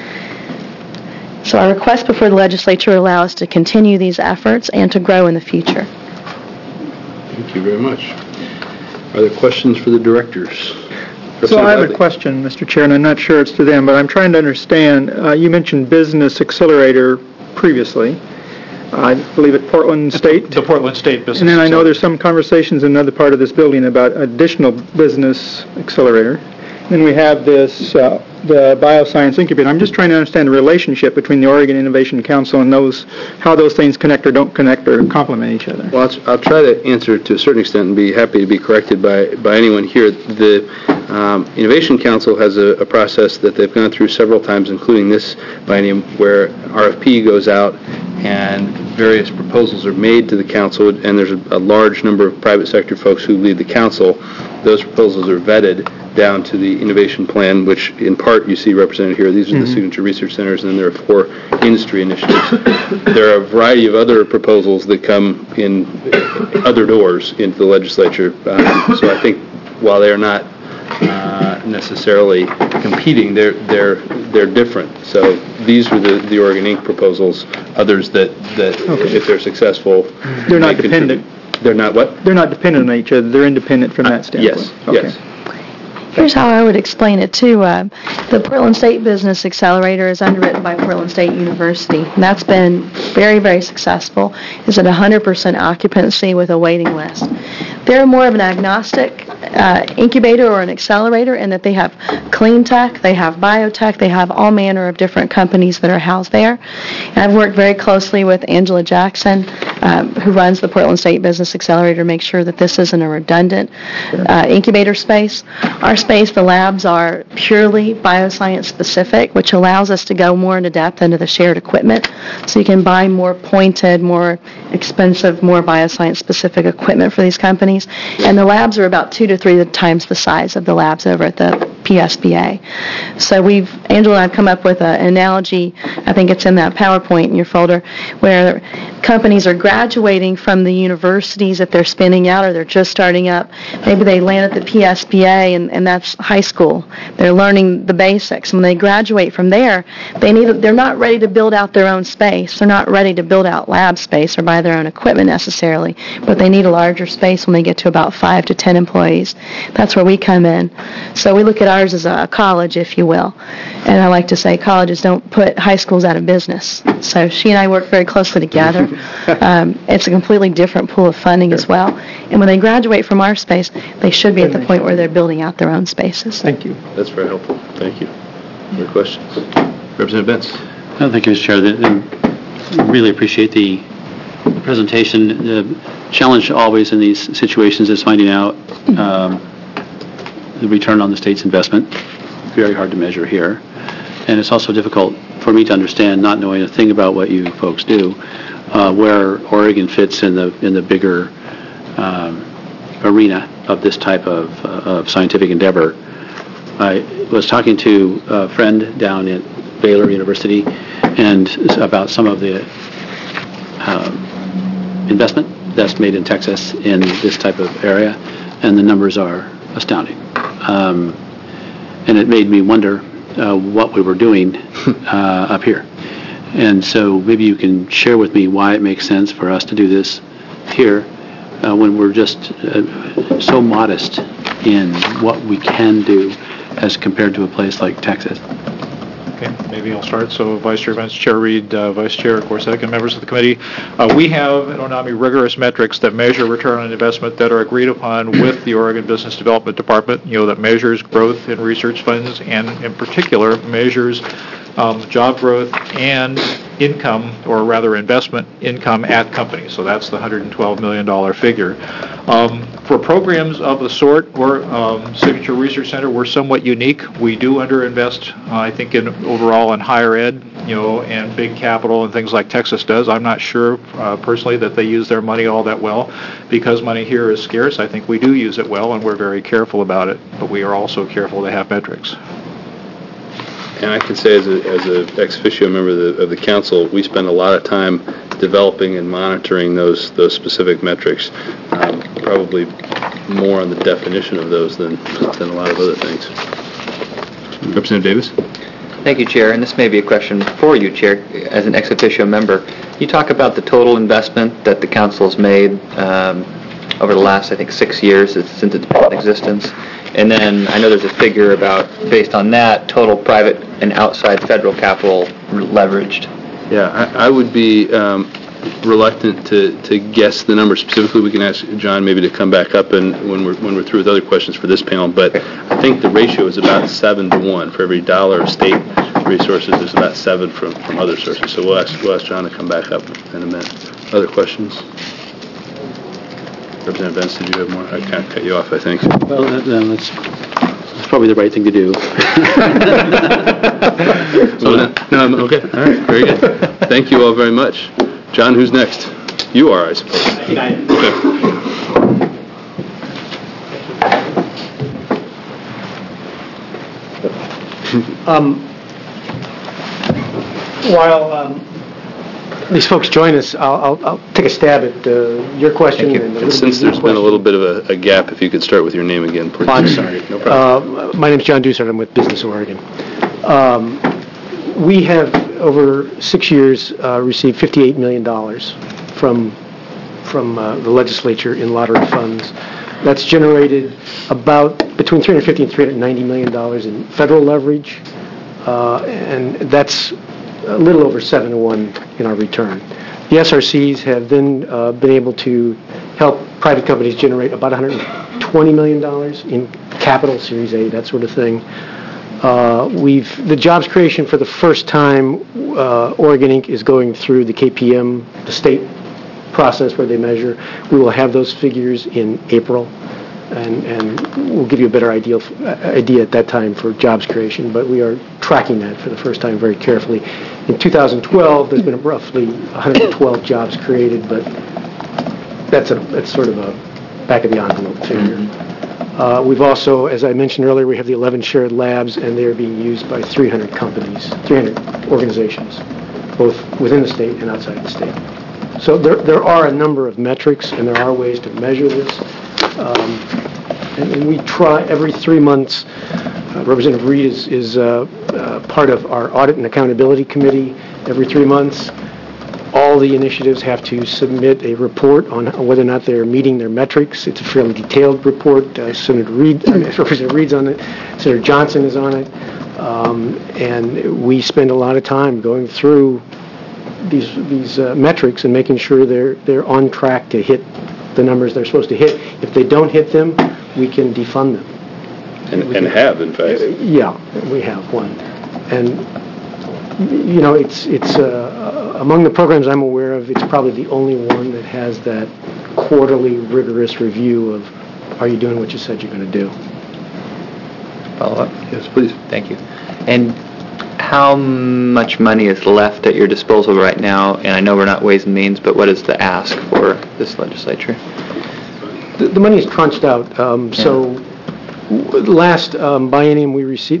So our request before the legislature will allow us to continue these efforts and to grow in the future. Thank you very much. Are there questions for the directors? So I have a question, Mr. Chair, and I'm not sure it's to them, but I'm trying to understand. You mentioned Business Accelerator previously, I believe at Portland State. The Portland State Business Accelerator. And then I know there's some conversations in another part of this building about additional Business Accelerator. Then we have this, the Bioscience Incubator. I'm just trying to understand the relationship between the Oregon Innovation Council and how those things connect or don't connect or complement each other. Well, I'll try to answer to a certain extent and be happy to be corrected by anyone here. The Innovation Council has a process that they've gone through several times, including this biennium, where RFP goes out and various proposals are made to the council, and there's a large number of private sector folks who lead the council. Those proposals are vetted down to the innovation plan, which in part you see represented here. These are the signature research centers, and then there are 4 industry initiatives. There are a variety of other proposals that come in other doors into the legislature. So I think while they are not necessarily competing, they're different. So these are the Oregon Inc. proposals. Others that if they're successful, they're not dependent. They're not what? They're not dependent on each other. They're independent from that standpoint. Yes. Okay. Yes. Here's how I would explain it, too. The Portland State Business Accelerator is underwritten by Portland State University. And that's been very, very successful. It's at 100% occupancy with a waiting list. They're more of an agnostic incubator or an accelerator in that they have clean tech, they have biotech, they have all manner of different companies that are housed there. And I've worked very closely with Angela Jackson, who runs the Portland State Business Accelerator, to make sure that this isn't a redundant incubator space. Our space, the labs are purely bioscience specific, which allows us to go more into depth into the shared equipment. So you can buy more pointed, more expensive, more bioscience specific equipment for these companies. And the labs are about 2 to 3 times the size of the labs over at the PSBA. So Angela and I have come up with an analogy, I think it's in that PowerPoint in your folder, where companies are graduating from the universities if they're spinning out or they're just starting up. Maybe they land at the PSBA and that's high school. They're learning the basics. When they graduate from there, they're not ready to build out their own space. They're not ready to build out lab space or buy their own equipment necessarily, but they need a larger space when they get to about 5 to 10 employees. That's where we come in. So we look at ours as a college, if you will. And I like to say colleges don't put high schools out of business. So she and I work very closely together. It's a completely different pool of funding as well. And when they graduate from our space, they should be at the point where they're building out their own spaces. Thank you. That's very helpful. Thank you. Other questions? Representative Benz. Thank you, Mr. Chair. I really appreciate the presentation. The challenge always in these situations is finding out the return on the state's investment. Very hard to measure here. And it's also difficult for me to understand, not knowing a thing about what you folks do, where Oregon fits in the bigger arena of this type of scientific endeavor. I was talking to a friend down at Baylor University and about some of the investment that's made in Texas in this type of area, and the numbers are astounding. And it made me wonder what we were doing up here. And so maybe you can share with me why it makes sense for us to do this here when we're just so modest in what we can do as compared to a place like Texas. Okay, maybe I'll start. So Vice Chair Vance, Chair Reed, Vice Chair Gorsuch, and members of the committee, we have at ONAMI rigorous metrics that measure return on investment that are agreed upon with the Oregon Business Development Department, that measures growth in research funds and in particular measures job growth and income, or rather investment income at companies. So that's the $112 million figure. For programs of the sort, Signature Research Center, we're somewhat unique. We do underinvest, I think, overall in higher ed, and big capital and things like Texas does. I'm not sure personally that they use their money all that well. Because money here is scarce, I think we do use it well, and we're very careful about it. But we are also careful to have metrics. And I can say as a ex officio member of the council, we spend a lot of time developing and monitoring those specific metrics, probably more on the definition of those than a lot of other things. Representative Davis? Thank you, Chair. And this may be a question for you, Chair, as an ex officio member. You talk about the total investment that the council's made over the last, I think, 6 years since it's been in existence. And then I know there's a figure about, based on that, total private and outside federal capital leveraged. Yeah, I would be reluctant to guess the number specifically. We can ask John maybe to come back up and when we're through with other questions for this panel. But I think the ratio is about 7 to 1. For every dollar of state resources, there's about 7 from other sources. So we'll ask John to come back up in a minute. Other questions? Representative Benz, did you have more? I kind of cut you off, I think. Well, that's probably the right thing to do. No, okay. All right. Very good. Thank you all very much. John, who's next? You are, I suppose. Okay. While these folks join us, I'll take a stab at your question. And since there's been a little bit of a gap, if you could start with your name again, please. I'm sorry. No problem. My name is John Dusert. I'm with Business Oregon. We have, over 6 years, received $58 million from the legislature in lottery funds. That's generated about between $350 and $390 million in federal leverage, and that's a little over 7 to 1 in our return. The SRCs have then been able to help private companies generate about $120 million in capital, Series A, that sort of thing. The jobs creation for the first time, Oregon Inc. is going through the KPM, the state process where they measure. We will have those figures in April, and we'll give you a better idea at that time for jobs creation, but we are tracking that for the first time very carefully. In 2012, there's been roughly 112 jobs created, but that's sort of a back of the envelope figure. We've also, as I mentioned earlier, we have the 11 shared labs, and they are being used by 300 companies, 300 organizations, both within the state and outside the state. So there are a number of metrics, and there are ways to measure this. And we try every 3 months. Representative Reed is part of our Audit and Accountability Committee. Every 3 months, all the initiatives have to submit a report on whether or not they're meeting their metrics. It's a fairly detailed report. Representative Reed's on it. Senator Johnson is on it. And we spend a lot of time going through these metrics and making sure they're on track to hit the numbers they're supposed to hit. If they don't hit them, we can defund them. And have, in fact. Yeah, we have one. And it's among the programs I'm aware of, it's probably the only one that has that quarterly rigorous review of, are you doing what you said you're going to do? Follow up? Yes, please. Thank you. And how much money is left at your disposal right now? And I know we're not Ways and Means, but what is the ask for this legislature? The money is crunched out. So last biennium we received,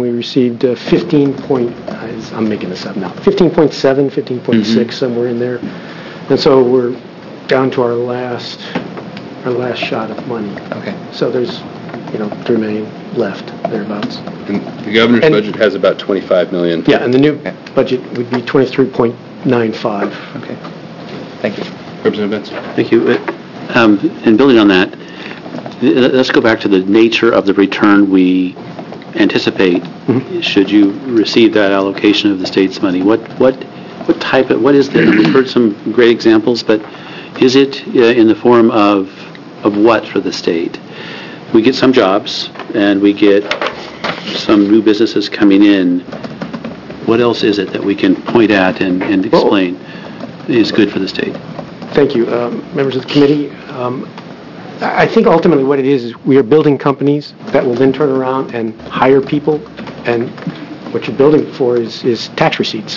15 I'm making this up now, 15.7, 15.6, somewhere in there. And so we're down to our last shot of money. Okay. So there's, $3 million left, thereabouts. And the governor's budget has about $25 million. Yeah, and the new budget would be 23.95. Okay. Thank you. Representative Benz. Thank you. And building on that, let's go back to the nature of the return we anticipate should you receive that allocation of the state's money. What type of, what is that? We've heard some great examples, but is it in the form of what for the state? We get some jobs, and we get some new businesses coming in. What else is it that we can point at and explain is good for the state? Thank you. Members of the committee, I think ultimately what it is we are building companies that will then turn around and hire people, and what you're building for is tax receipts.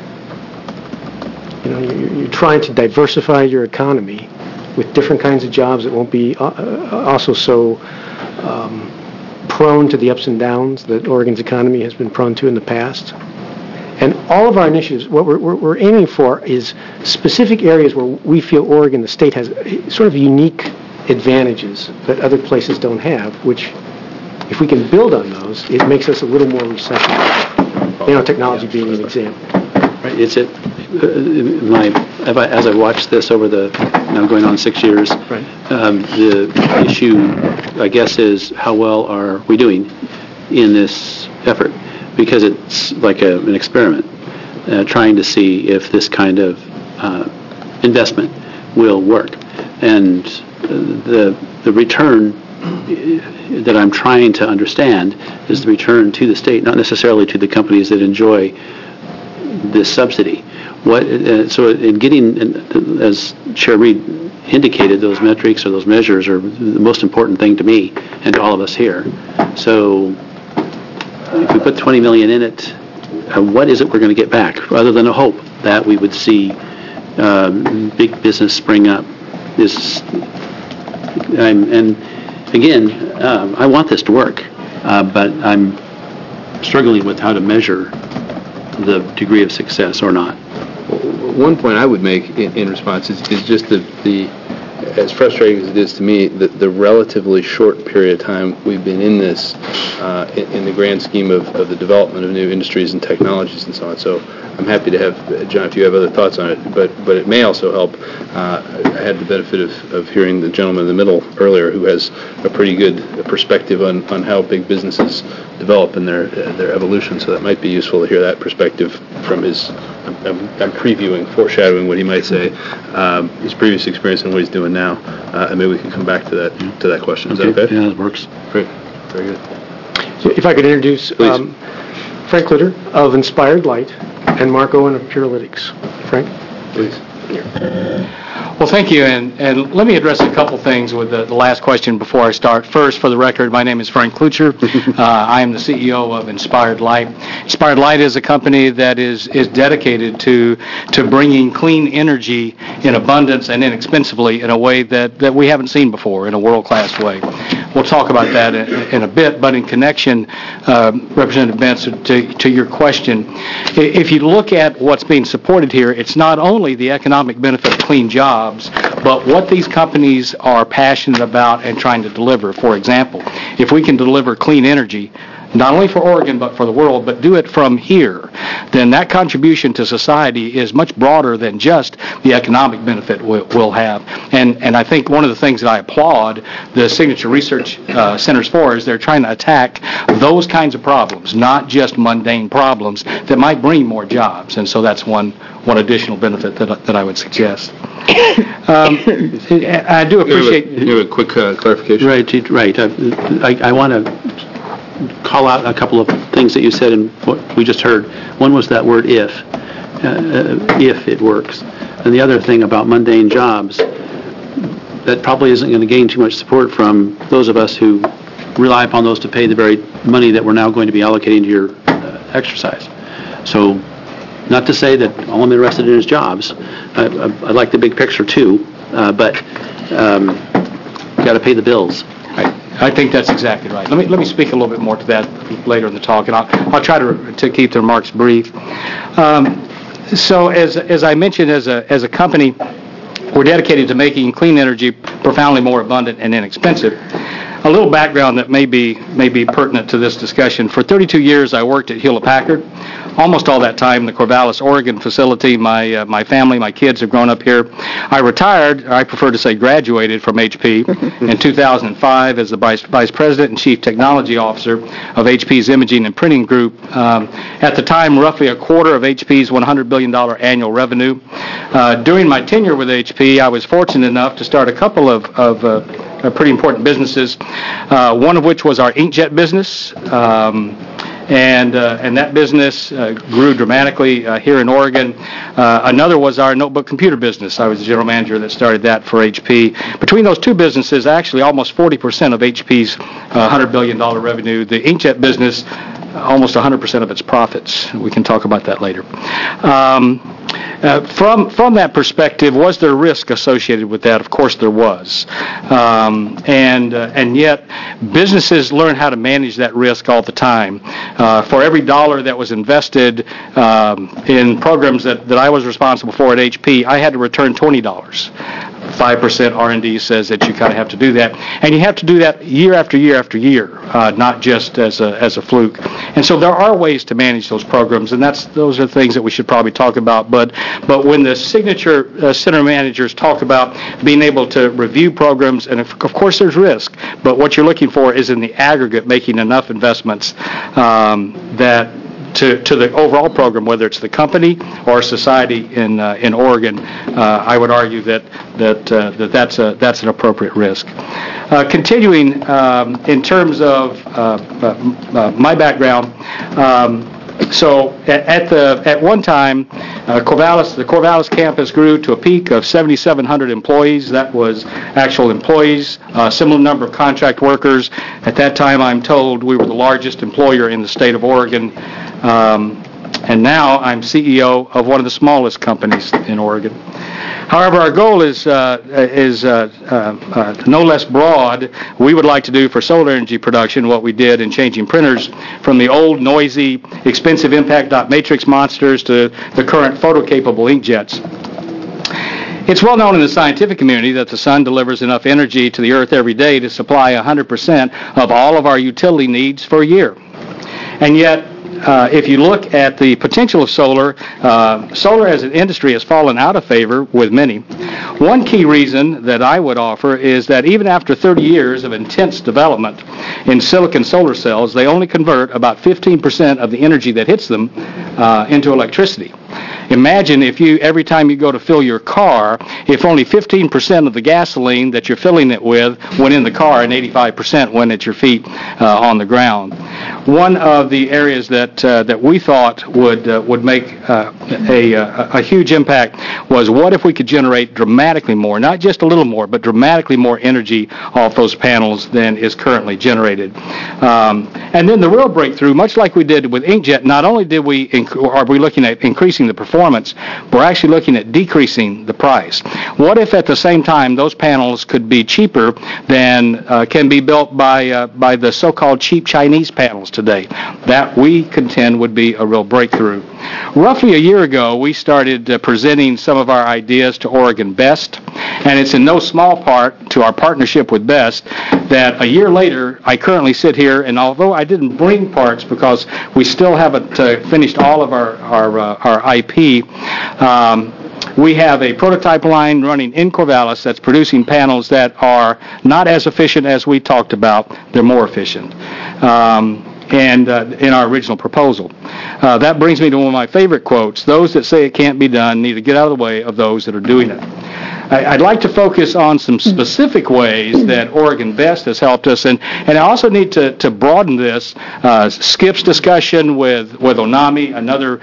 You're trying to diversify your economy with different kinds of jobs that won't be also so prone to the ups and downs that Oregon's economy has been prone to in the past. And all of our initiatives, what we're aiming for is specific areas where we feel Oregon, the state, has sort of unique advantages that other places don't have, which, if we can build on those, it makes us a little more receptive. Technology being an example. Right. Is it, as I watched this over the, now going on 6 years, right. The issue, I guess, is how well are we doing in this effort? Because it's like an experiment, trying to see if this kind of investment will work. And the return that I'm trying to understand is the return to the state, not necessarily to the companies that enjoy this subsidy. So in getting, as Chair Reed indicated, those metrics or those measures are the most important thing to me and to all of us here. So if we put $20 million in it, what is it we're going to get back, rather than a hope that we would see big business spring up? And again, I want this to work, but I'm struggling with how to measure the degree of success or not. One point I would make in response is just the as frustrating as it is to me, the relatively short period of time we've been in this, in the grand scheme of the development of new industries and technologies and so on. So I'm happy to have, John, if you have other thoughts on it, but it may also help. I had the benefit of hearing the gentleman in the middle earlier who has a pretty good perspective on how big businesses develop in their evolution, so that might be useful to hear that perspective from his, I'm previewing, foreshadowing what he might say, his previous experience and what he's doing now, and maybe we can come back to that question. Is that okay? Yeah, that works. Great. Very good. So if I could introduce Frank Litter of Inspired Light and Mark Owen of Puralytics. Frank? Please. Well, thank you, and let me address a couple things with the last question before I start. First, for the record, my name is Frank Klucher. I am the CEO of Inspired Light. Inspired Light is a company that is dedicated to bringing clean energy in abundance and inexpensively in a way that we haven't seen before, in a world-class way. We'll talk about that in a bit, but in connection, Representative Benson, to your question, if you look at what's being supported here, it's not only the economic benefit of clean jobs, but what these companies are passionate about and trying to deliver. For example, if we can deliver clean energy, not only for Oregon but for the world, but do it from here, then that contribution to society is much broader than just the economic benefit we'll have. And I think one of the things that I applaud the Signature Research Centers for is they're trying to attack those kinds of problems, not just mundane problems that might bring more jobs. And so that's one additional benefit that I would suggest. I do appreciate... You have a quick clarification? Right. I want to call out a couple of things that you said in what we just heard. One was that word if it works. And the other thing about mundane jobs, that probably isn't going to gain too much support from those of us who rely upon those to pay the very money that we're now going to be allocating to your exercise. So, not to say that all I'm interested in is jobs. I like the big picture too, but got to pay the bills. I think that's exactly right. Let me speak a little bit more to that later in the talk, and I'll try to keep the remarks brief. So as I mentioned, as a company, we're dedicated to making clean energy profoundly more abundant and inexpensive. A little background that may be pertinent to this discussion. For 32 years, I worked at Hewlett-Packard. Almost all that time in the Corvallis, Oregon facility. My family, my kids have grown up here. I retired, I prefer to say graduated, from HP in 2005 as the Vice President and Chief Technology Officer of HP's Imaging and Printing Group. At the time, roughly a quarter of HP's $100 billion annual revenue. During my tenure with HP, I was fortunate enough to start a couple of pretty important businesses, one of which was our inkjet business. And that business grew dramatically here in Oregon. Another was our notebook computer business. I was the general manager that started that for HP. Between those two businesses, actually almost 40% of HP's $100 billion revenue. The inkjet business, almost 100% of its profits. We can talk about that later. From that perspective, was there risk associated with that? Of course there was. And yet, businesses learn how to manage that risk all the time. For every dollar that was invested in programs that I was responsible for at HP, I had to return $20. 5% R&D says that you kind of have to do that. And you have to do that year after year after year, not just as a fluke. And so there are ways to manage those programs, and those are things that we should probably talk about. But when the Signature Center managers talk about being able to review programs, and of course there's risk, but what you're looking for is in the aggregate making enough investments that to the overall program, whether it's the company or society in Oregon, I would argue that's an appropriate risk. Continuing in terms of my background. So at one time, the Corvallis campus grew to a peak of 7,700 employees. That was actual employees, similar number of contract workers. At that time, I'm told we were the largest employer in the state of Oregon. And now I'm CEO of one of the smallest companies in Oregon. However, our goal is no less broad. We would like to do for solar energy production what we did in changing printers from the old, noisy, expensive impact dot matrix monsters to the current photo-capable inkjets. It's well known in the scientific community that the sun delivers enough energy to the Earth every day to supply 100% of all of our utility needs for a year. And yet, if you look at the potential of solar, solar as an industry has fallen out of favor with many. One key reason that I would offer is that even after 30 years of intense development in silicon solar cells, they only convert about 15% of the energy that hits them into electricity. Imagine if you, every time you go to fill your car, if only 15% of the gasoline that you're filling it with went in the car and 85% went at your feet on the ground. One of the areas that we thought would make a huge impact was, what if we could generate dramatically more, not just a little more, but dramatically more energy off those panels than is currently generated. And then the real breakthrough, much like we did with inkjet, not only are we looking at increasing the performance, we're actually looking at decreasing the price. What if at the same time those panels could be cheaper than can be built by the so-called cheap Chinese panels today? That, we contend, would be a real breakthrough. Roughly a year ago, we started presenting some of our ideas to Oregon Best, and it's in no small part to our partnership with Best that a year later, I currently sit here, and although I didn't bring parts because we still haven't finished all of our IP, we have a prototype line running in Corvallis that's producing panels that are not as efficient as we talked about. They're more efficient. And in our original proposal. That brings me to one of my favorite quotes: "Those that say it can't be done need to get out of the way of those that are doing it." I'd like to focus on some specific ways that Oregon Best has helped us, and I also need to broaden this. Skip's discussion with Onami, another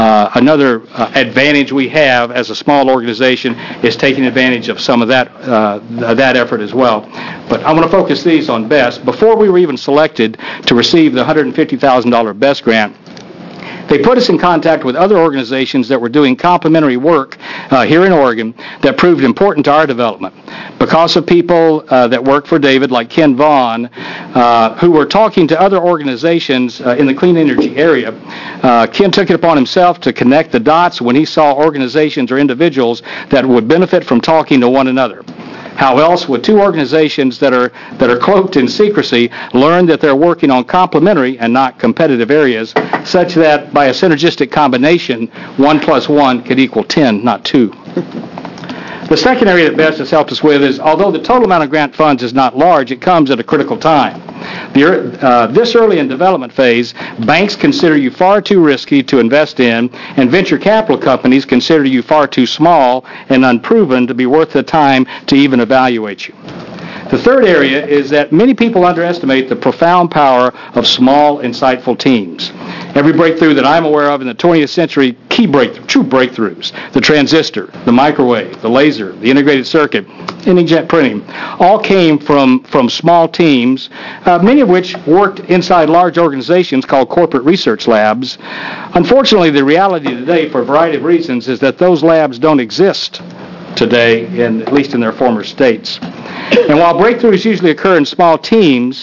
advantage we have as a small organization, is taking advantage of some of that effort as well. But I want to focus these on Best. Before we were even selected to receive the $150,000 Best grant, they put us in contact with other organizations that were doing complementary work here in Oregon that proved important to our development. Because of people that work for David, like Ken Vaughn, who were talking to other organizations in the clean energy area, Ken took it upon himself to connect the dots when he saw organizations or individuals that would benefit from talking to one another. How else would two organizations that are cloaked in secrecy learn that they're working on complementary and not competitive areas, such that by a synergistic combination, 1 + 1 could equal 10, not 2? The second area that Best has helped us with is, although the total amount of grant funds is not large, it comes at a critical time. This early in development phase, banks consider you far too risky to invest in, and venture capital companies consider you far too small and unproven to be worth the time to even evaluate you. The third area is that many people underestimate the profound power of small, insightful teams. Every breakthrough that I'm aware of in the 20th century, true breakthroughs, the transistor, the microwave, the laser, the integrated circuit, and inkjet printing, all came from small teams, many of which worked inside large organizations called corporate research labs. Unfortunately, the reality today, for a variety of reasons, is that those labs don't exist today, at least in their former states. And while breakthroughs usually occur in small teams,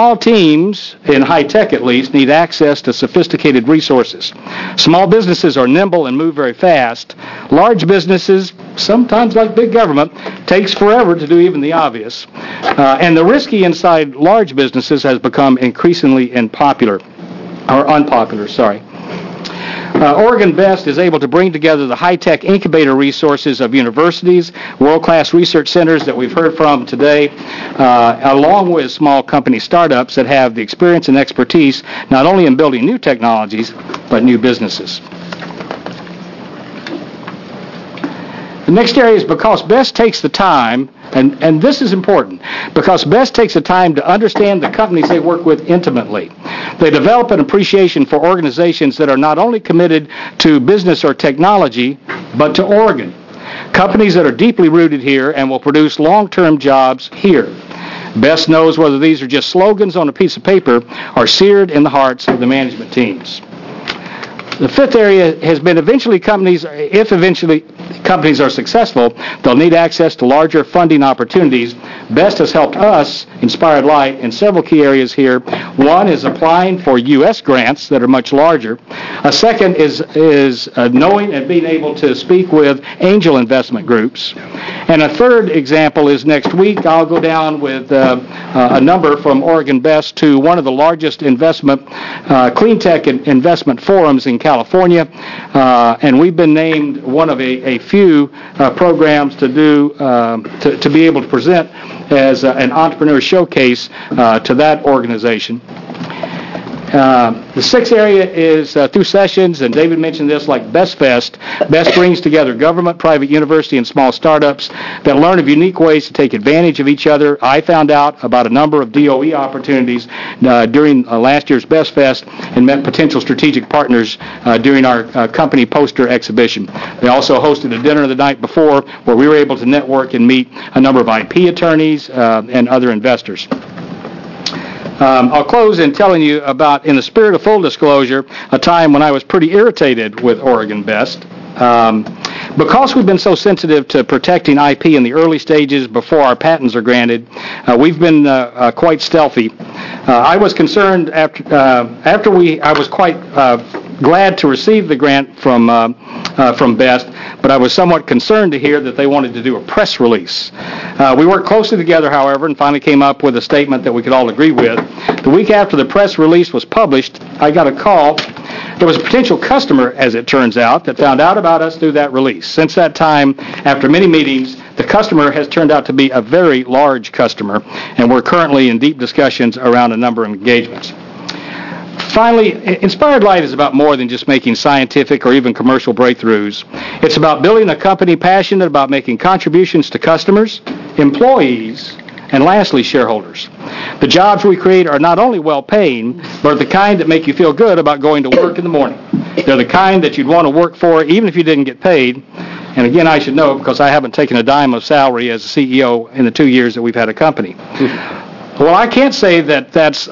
in high tech at least, need access to sophisticated resources. Small businesses are nimble and move very fast. Large businesses, sometimes like big government, takes forever to do even the obvious. And the risky inside large businesses has become increasingly unpopular. Oregon Best is able to bring together the high-tech incubator resources of universities, world-class research centers that we've heard from today, along with small company startups that have the experience and expertise not only in building new technologies, but new businesses. The next area is because Best takes the time, and this is important, because Best takes the time to understand the companies they work with intimately. They develop an appreciation for organizations that are not only committed to business or technology, but to Oregon. Companies that are deeply rooted here and will produce long-term jobs here. Best knows whether these are just slogans on a piece of paper or seared in the hearts of the management teams. The fifth area has been if eventually companies are successful, they'll need access to larger funding opportunities. Best has helped us, Inspired Light, in several key areas here. One is applying for U.S. grants that are much larger. A second is knowing and being able to speak with angel investment groups. And a third example is next week I'll go down with a number from Oregon Best to one of the largest clean tech investment forums in California, and we've been named one of a few programs to be able to present as an entrepreneur showcase to that organization. The sixth area is through sessions, and David mentioned this, like Best Fest. Best brings together government, private university, and small startups that learn of unique ways to take advantage of each other. I found out about a number of DOE opportunities during last year's Best Fest and met potential strategic partners during our company poster exhibition. They also hosted a dinner the night before where we were able to network and meet a number of IP attorneys and other investors. I'll close in telling you about, in the spirit of full disclosure, a time when I was pretty irritated with Oregon Best. Because we've been so sensitive to protecting IP in the early stages before our patents are granted, we've been quite stealthy. I was concerned I was quite glad to receive the grant from Best, but I was somewhat concerned to hear that they wanted to do a press release. We worked closely together, however, and finally came up with a statement that we could all agree with. The week after the press release was published, I got a call. There was a potential customer, as it turns out, that found out about us through that release. Since that time, after many meetings, the customer has turned out to be a very large customer, and we're currently in deep discussions around a number of engagements. Finally, Inspired Light is about more than just making scientific or even commercial breakthroughs. It's about building a company passionate about making contributions to customers, employees, and lastly, shareholders. The jobs we create are not only well-paying, but the kind that make you feel good about going to work in the morning. They're the kind that you'd want to work for even if you didn't get paid. And again, I should know because I haven't taken a dime of salary as a CEO in the 2 years that we've had a company. Well, I can't say that that's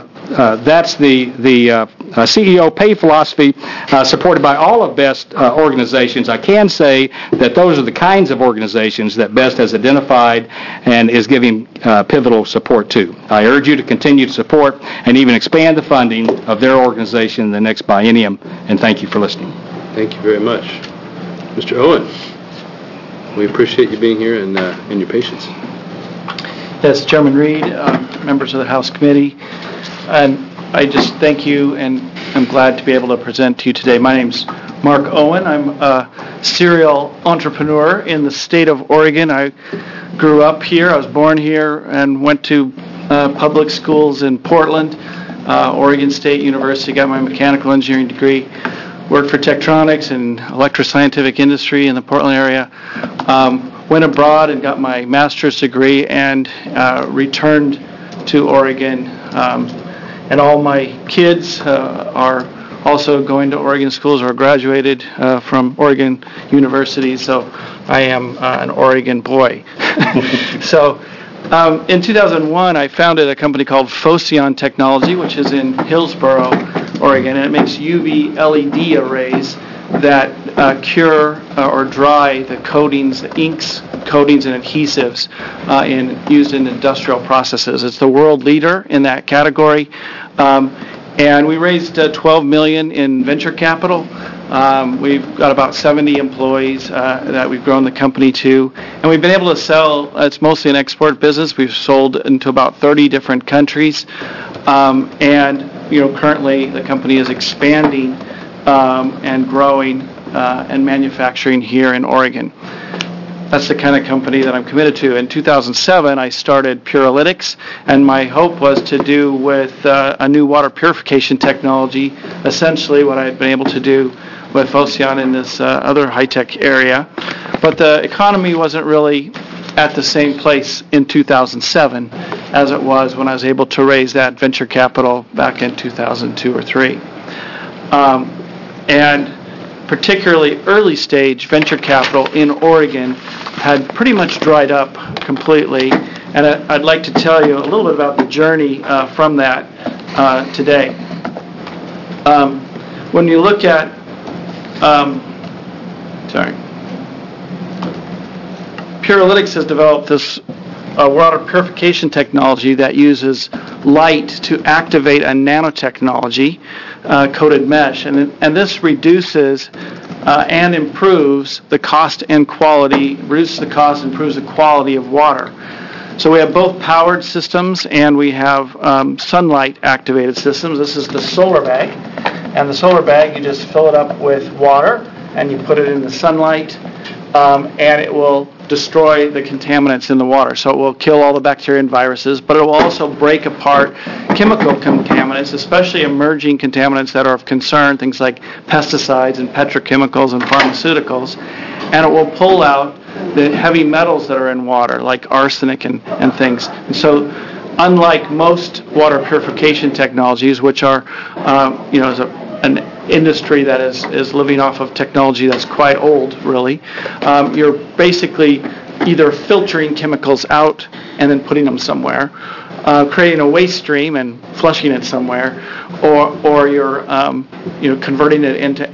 the CEO pay philosophy supported by all of Best organizations. I can say that those are the kinds of organizations that Best has identified and is giving pivotal support to. I urge you to continue to support and even expand the funding of their organization in the next biennium, and thank you for listening. Thank you very much. Mr. Owen, we appreciate you being here and your patience. Yes, Chairman Reed, members of the House Committee, and I just thank you, and I'm glad to be able to present to you today. My name's Mark Owen. I'm a serial entrepreneur in the state of Oregon. I grew up here. I was born here and went to public schools in Portland, Oregon State University, got my mechanical engineering degree, worked for Tektronix and electroscientific industry in the Portland area. Went abroad and got my master's degree and returned to Oregon. And all my kids are also going to Oregon schools or graduated from Oregon University, so I am an Oregon boy. So in 2001, I founded a company called Phocion Technology, which is in Hillsboro, Oregon, and it makes UV LED arrays that cure or dry the coatings, the inks, coatings, and adhesives used in industrial processes. It's the world leader in that category. And we raised $12 million in venture capital. We've got about 70 employees that we've grown the company to. And we've been able to sell, it's mostly an export business. We've sold into about 30 different countries. And currently the company is expanding and growing and manufacturing here in Oregon. That's the kind of company that I'm committed to. In 2007, I started Puralytics, and my hope was to do with a new water purification technology, essentially what I had been able to do with Phocion in this other high-tech area. But the economy wasn't really at the same place in 2007 as it was when I was able to raise that venture capital back in 2002 or 3. And particularly early stage venture capital in Oregon had pretty much dried up completely. And I'd like to tell you a little bit about the journey from that today. When you look at, Puralytics has developed this water purification technology that uses light to activate a nanotechnology coated mesh, and this reduces and improves the cost and quality, reduces the cost, improves the quality of water. So we have both powered systems and we have sunlight activated systems. This is the solar bag, and the solar bag, you just fill it up with water and you put it in the sunlight, and it will destroy the contaminants in the water. So it will kill all the bacteria and viruses, but it will also break apart chemical contaminants, especially emerging contaminants that are of concern, things like pesticides and petrochemicals and pharmaceuticals, and it will pull out the heavy metals that are in water, like arsenic and things. And so unlike most water purification technologies, which are, is an industry that is living off of technology that's quite old, really, you're basically either filtering chemicals out and then putting them somewhere, creating a waste stream and flushing it somewhere, or you're converting it into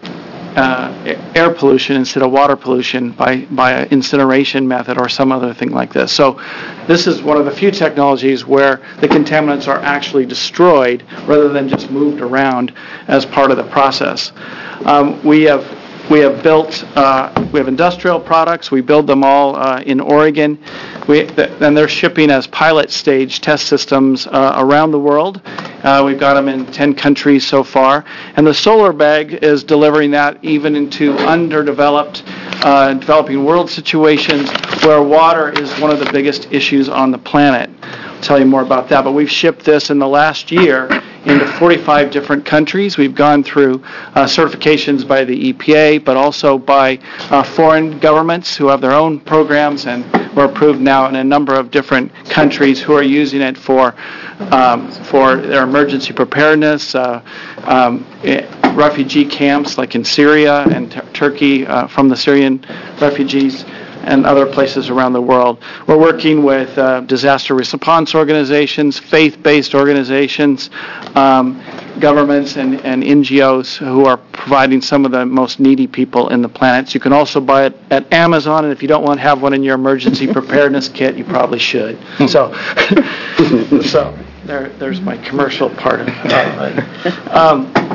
air pollution instead of water pollution by an incineration method or some other thing like this. So this is one of the few technologies where the contaminants are actually destroyed rather than just moved around as part of the process. We have built, we have industrial products. We build them all in Oregon. And they're shipping as pilot stage test systems around the world. We've got them in 10 countries so far. And the solar bag is delivering that even into underdeveloped, developing world situations where water is one of the biggest issues on the planet. I'll tell you more about that. But we've shipped this in the last year into 45 different countries. We've gone through certifications by the EPA, but also by foreign governments who have their own programs, and we're approved now in a number of different countries who are using it for their emergency preparedness, refugee camps like in Syria and Turkey from the Syrian refugees, and other places around the world. We're working with disaster response organizations, faith-based organizations, governments, and NGOs who are providing some of the most needy people in the planet. You can also buy it at Amazon, and if you don't want to have one in your emergency preparedness kit, you probably should. So there's my commercial part of it.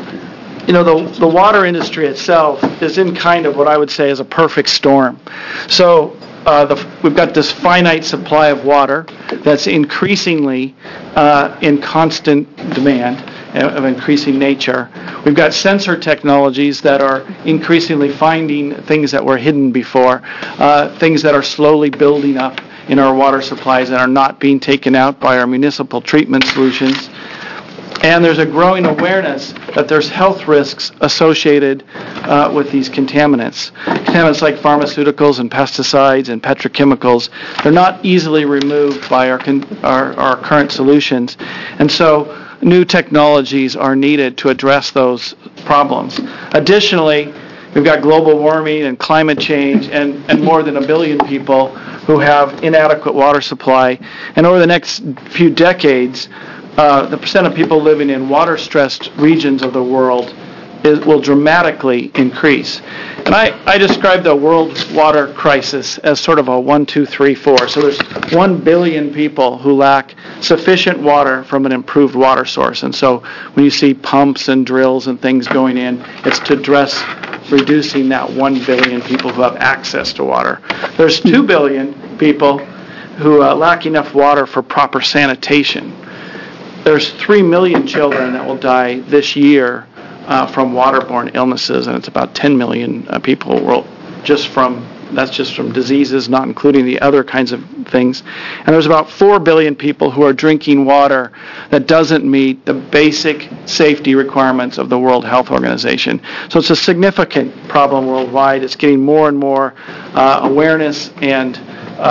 The water industry itself is in kind of what I would say is a perfect storm. So we've got this finite supply of water that's increasingly in constant demand of increasing nature. We've got sensor technologies that are increasingly finding things that were hidden before, things that are slowly building up in our water supplies that are not being taken out by our municipal treatment solutions. And there's a growing awareness that there's health risks associated with these contaminants. Contaminants like pharmaceuticals and pesticides and petrochemicals, they're not easily removed by our current solutions. And so new technologies are needed to address those problems. Additionally, we've got global warming and climate change and more than 1 billion people who have inadequate water supply. And over the next few decades, the percent of people living in water-stressed regions of the world will dramatically increase. And I describe the world water crisis as sort of a 1, 2, 3, 4. So there's 1 billion people who lack sufficient water from an improved water source. And so when you see pumps and drills and things going in, it's to address reducing that 1 billion people who have access to water. There's 2 billion people who lack enough water for proper sanitation. There's 3 million children that will die this year from waterborne illnesses, and it's about 10 million people just from diseases, not including the other kinds of things. And there's about 4 billion people who are drinking water that doesn't meet the basic safety requirements of the World Health Organization. So it's a significant problem worldwide. It's getting more and more awareness and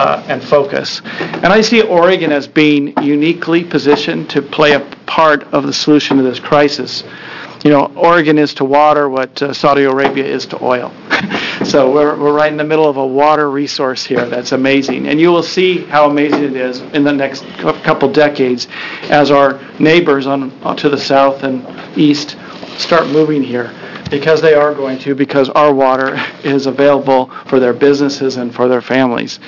focus. And I see Oregon as being uniquely positioned to play a part of the solution to this crisis. Oregon is to water what Saudi Arabia is to oil. So we're right in the middle of a water resource here that's amazing. And you will see how amazing it is in the next couple decades as our neighbors to the south and east start moving here. Because they are going to, because our water is available for their businesses and for their families.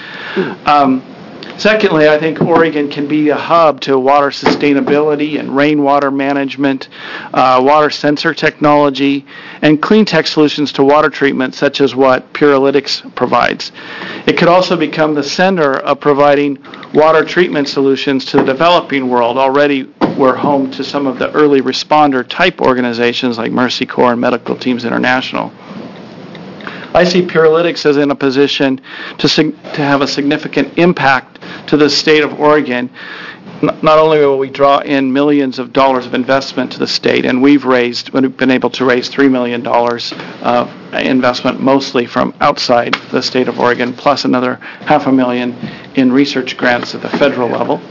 Secondly, I think Oregon can be a hub to water sustainability and rainwater management, water sensor technology, and clean tech solutions to water treatment, such as what Puralytics provides. It could also become the center of providing water treatment solutions to the developing world. Already we're home to some of the early responder type organizations like Mercy Corps and Medical Teams International. I see Puralytics as in a position to have a significant impact to the state of Oregon. Not only will we draw in millions of dollars of investment to the state, and we've been able to raise $3 million of investment mostly from outside the state of Oregon, plus another $500,000 in research grants at the federal level.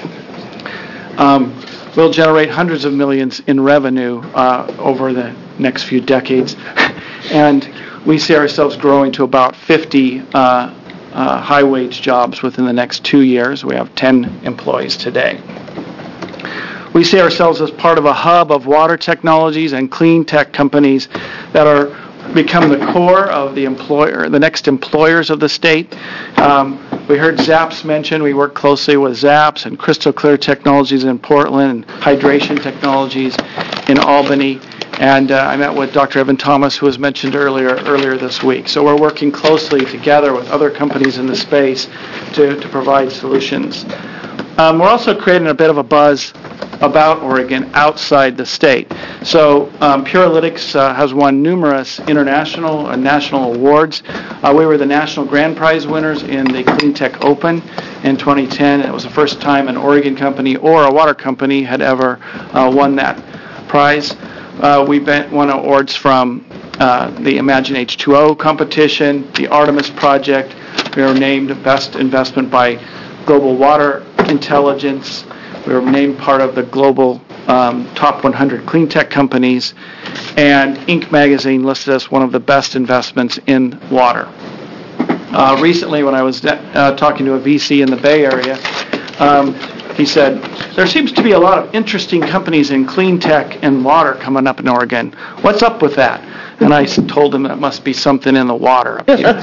We'll generate hundreds of millions in revenue over the next few decades, and we see ourselves growing to about 50 high-wage jobs within the next 2 years. We have 10 employees today. We see ourselves as part of a hub of water technologies and clean tech companies that are become the core of the next employers of the state. We heard ZAPS mentioned. We work closely with ZAPS and Crystal Clear Technologies in Portland and Hydration Technologies in Albany. And I met with Dr. Evan Thomas, who was mentioned earlier this week. So we're working closely together with other companies in the space to provide solutions. We're also creating a bit of a buzz about Oregon outside the state. So Puralytics has won numerous international and national awards. We were the National Grand Prize winners in the Clean Tech Open in 2010. It was the first time an Oregon company or a water company had ever won that prize. We won awards from the Imagine H2O competition, the Artemis Project. We were named Best Investment by Global Water Intelligence. We were named part of the Global Top 100 Clean Tech Companies. And Inc. magazine listed us one of the best investments in water. Recently, when I was talking to a VC in the Bay Area, he said, there seems to be a lot of interesting companies in clean tech and water coming up in Oregon. What's up with that? And I told him that must be something in the water up here.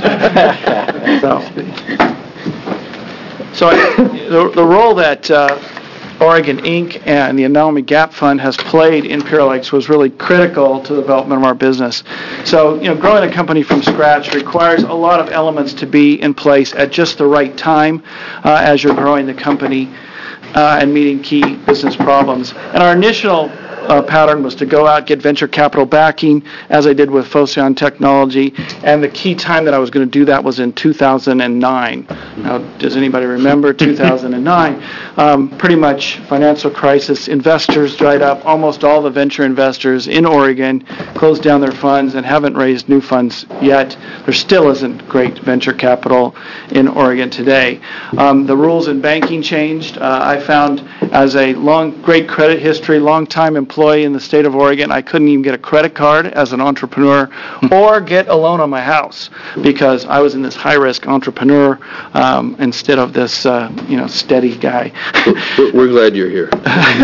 So the role that Oregon Inc. and the Anomaly Gap Fund has played in Puralytics was really critical to the development of our business. So, growing a company from scratch requires a lot of elements to be in place at just the right time as you're growing the company and meeting key business problems. And our initial pattern was to go out, get venture capital backing, as I did with Phocion Technology, and the key time that I was going to do that was in 2009. Now, does anybody remember 2009? Pretty much financial crisis, investors dried up. Almost all the venture investors in Oregon closed down their funds and haven't raised new funds yet. There still isn't great venture capital in Oregon today. The rules in banking changed. I found as a great credit history, long-time employee in the state of Oregon, I couldn't even get a credit card as an entrepreneur or get a loan on my house because I was in this high-risk entrepreneur instead of this, steady guy. We're glad you're here.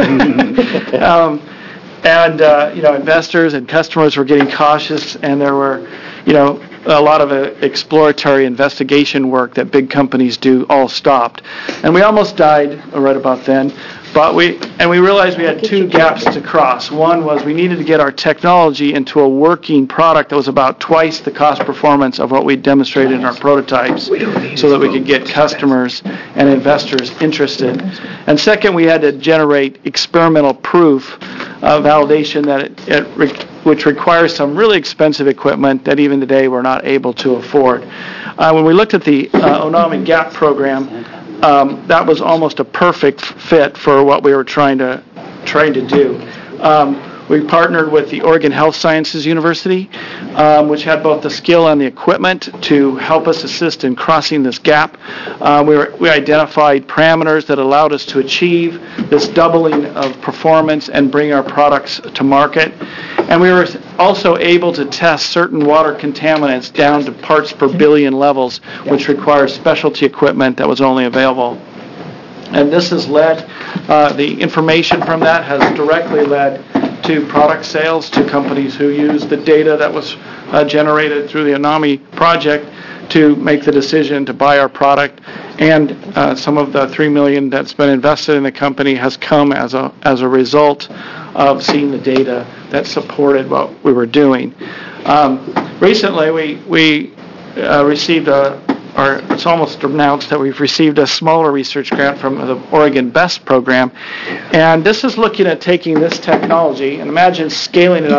Investors and customers were getting cautious, and there were, a lot of exploratory investigation work that big companies do all stopped. And we almost died right about then. But we realized we had two gaps to cross. One was we needed to get our technology into a working product that was about twice the cost performance of what we demonstrated in our prototypes so that we could get customers and investors interested. And second, we had to generate experimental proof validation which requires some really expensive equipment that even today we're not able to afford. When we looked at the Onami Gap program, that was almost a perfect fit for what we were trying to do. We partnered with the Oregon Health Sciences University, which had both the skill and the equipment to help us assist in crossing this gap. We identified parameters that allowed us to achieve this doubling of performance and bring our products to market. And we were also able to test certain water contaminants down to parts per billion levels, which requires specialty equipment that was only available. And this has led, the information from that has directly led to product sales to companies who use the data that was generated through the Onami project to make the decision to buy our product. And some of the $3 million that's been invested in the company has come as a result of seeing the data that supported what we were doing. Recently, we received it's almost announced that we've received a smaller research grant from the Oregon BEST program. And this is looking at taking this technology and imagine scaling it up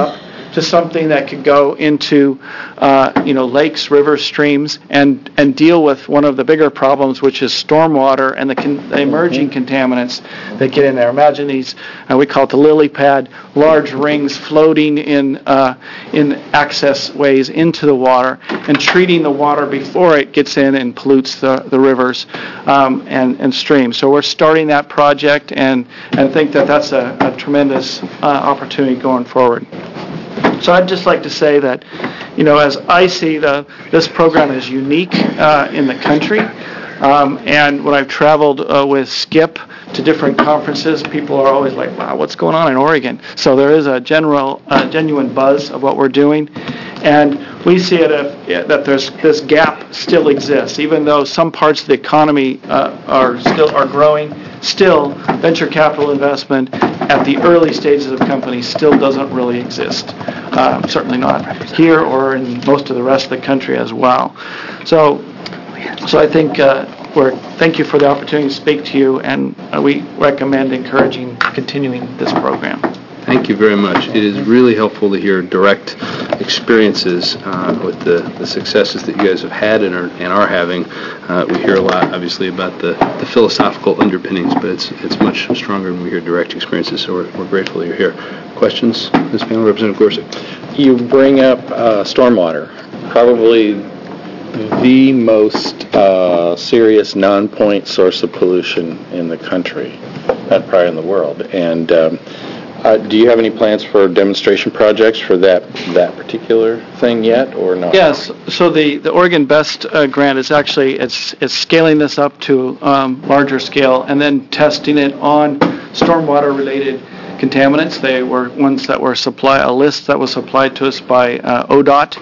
to something that could go into, lakes, rivers, streams, and deal with one of the bigger problems, which is stormwater and the emerging contaminants that get in there. Imagine these, we call it the lily pad, large rings floating in access ways into the water and treating the water before it gets in and pollutes the rivers and streams. So we're starting that project and think that that's a tremendous opportunity going forward. So I'd just like to say that, as I see this program is unique in the country. And when I've traveled with Skip to different conferences, people are always like, wow, what's going on in Oregon? So there is a genuine buzz of what we're doing. And we see it that this gap still exists. Even though some parts of the economy are growing, still venture capital investment at the early stages of companies still doesn't really exist. Certainly not here or in most of the rest of the country as well. So I think thank you for the opportunity to speak to you, and we recommend continuing this program. Thank you very much. It is really helpful to hear direct experiences with the successes that you guys have had and are having. We hear a lot, obviously, about the philosophical underpinnings, but it's much stronger when we hear direct experiences, so we're grateful that you're here. Questions, Ms. Panel, Representative Gorsuch? You bring up stormwater, probably the most serious non-point source of pollution in the country, probably in the world. And do you have any plans for demonstration projects for that particular thing yet, or not? Yes. So the Oregon Best grant is actually it's scaling this up to larger scale and then testing it on stormwater-related contaminants. They were ones that were a list that was supplied to us by ODOT,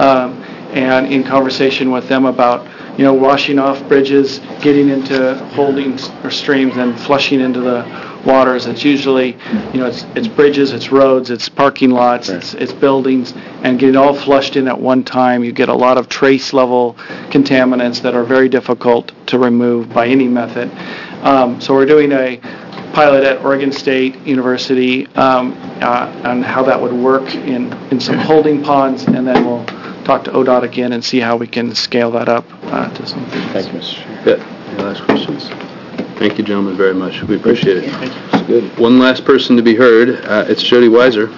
and in conversation with them about washing off bridges, getting into holdings or streams, and flushing into the waters. It's usually, it's bridges, it's roads, it's parking lots, it's buildings, and get it all flushed in at one time. You get a lot of trace level contaminants that are very difficult to remove by any method. So we're doing a pilot at Oregon State University on how that would work in some holding ponds, and then we'll talk to ODOT again and see how we can scale that up to something. Thank you, Mr. Chair. Good. Any last questions? Thank you, gentlemen, very much. We appreciate it. Thank you. It's good. One last person to be heard. It's Jody Weiser.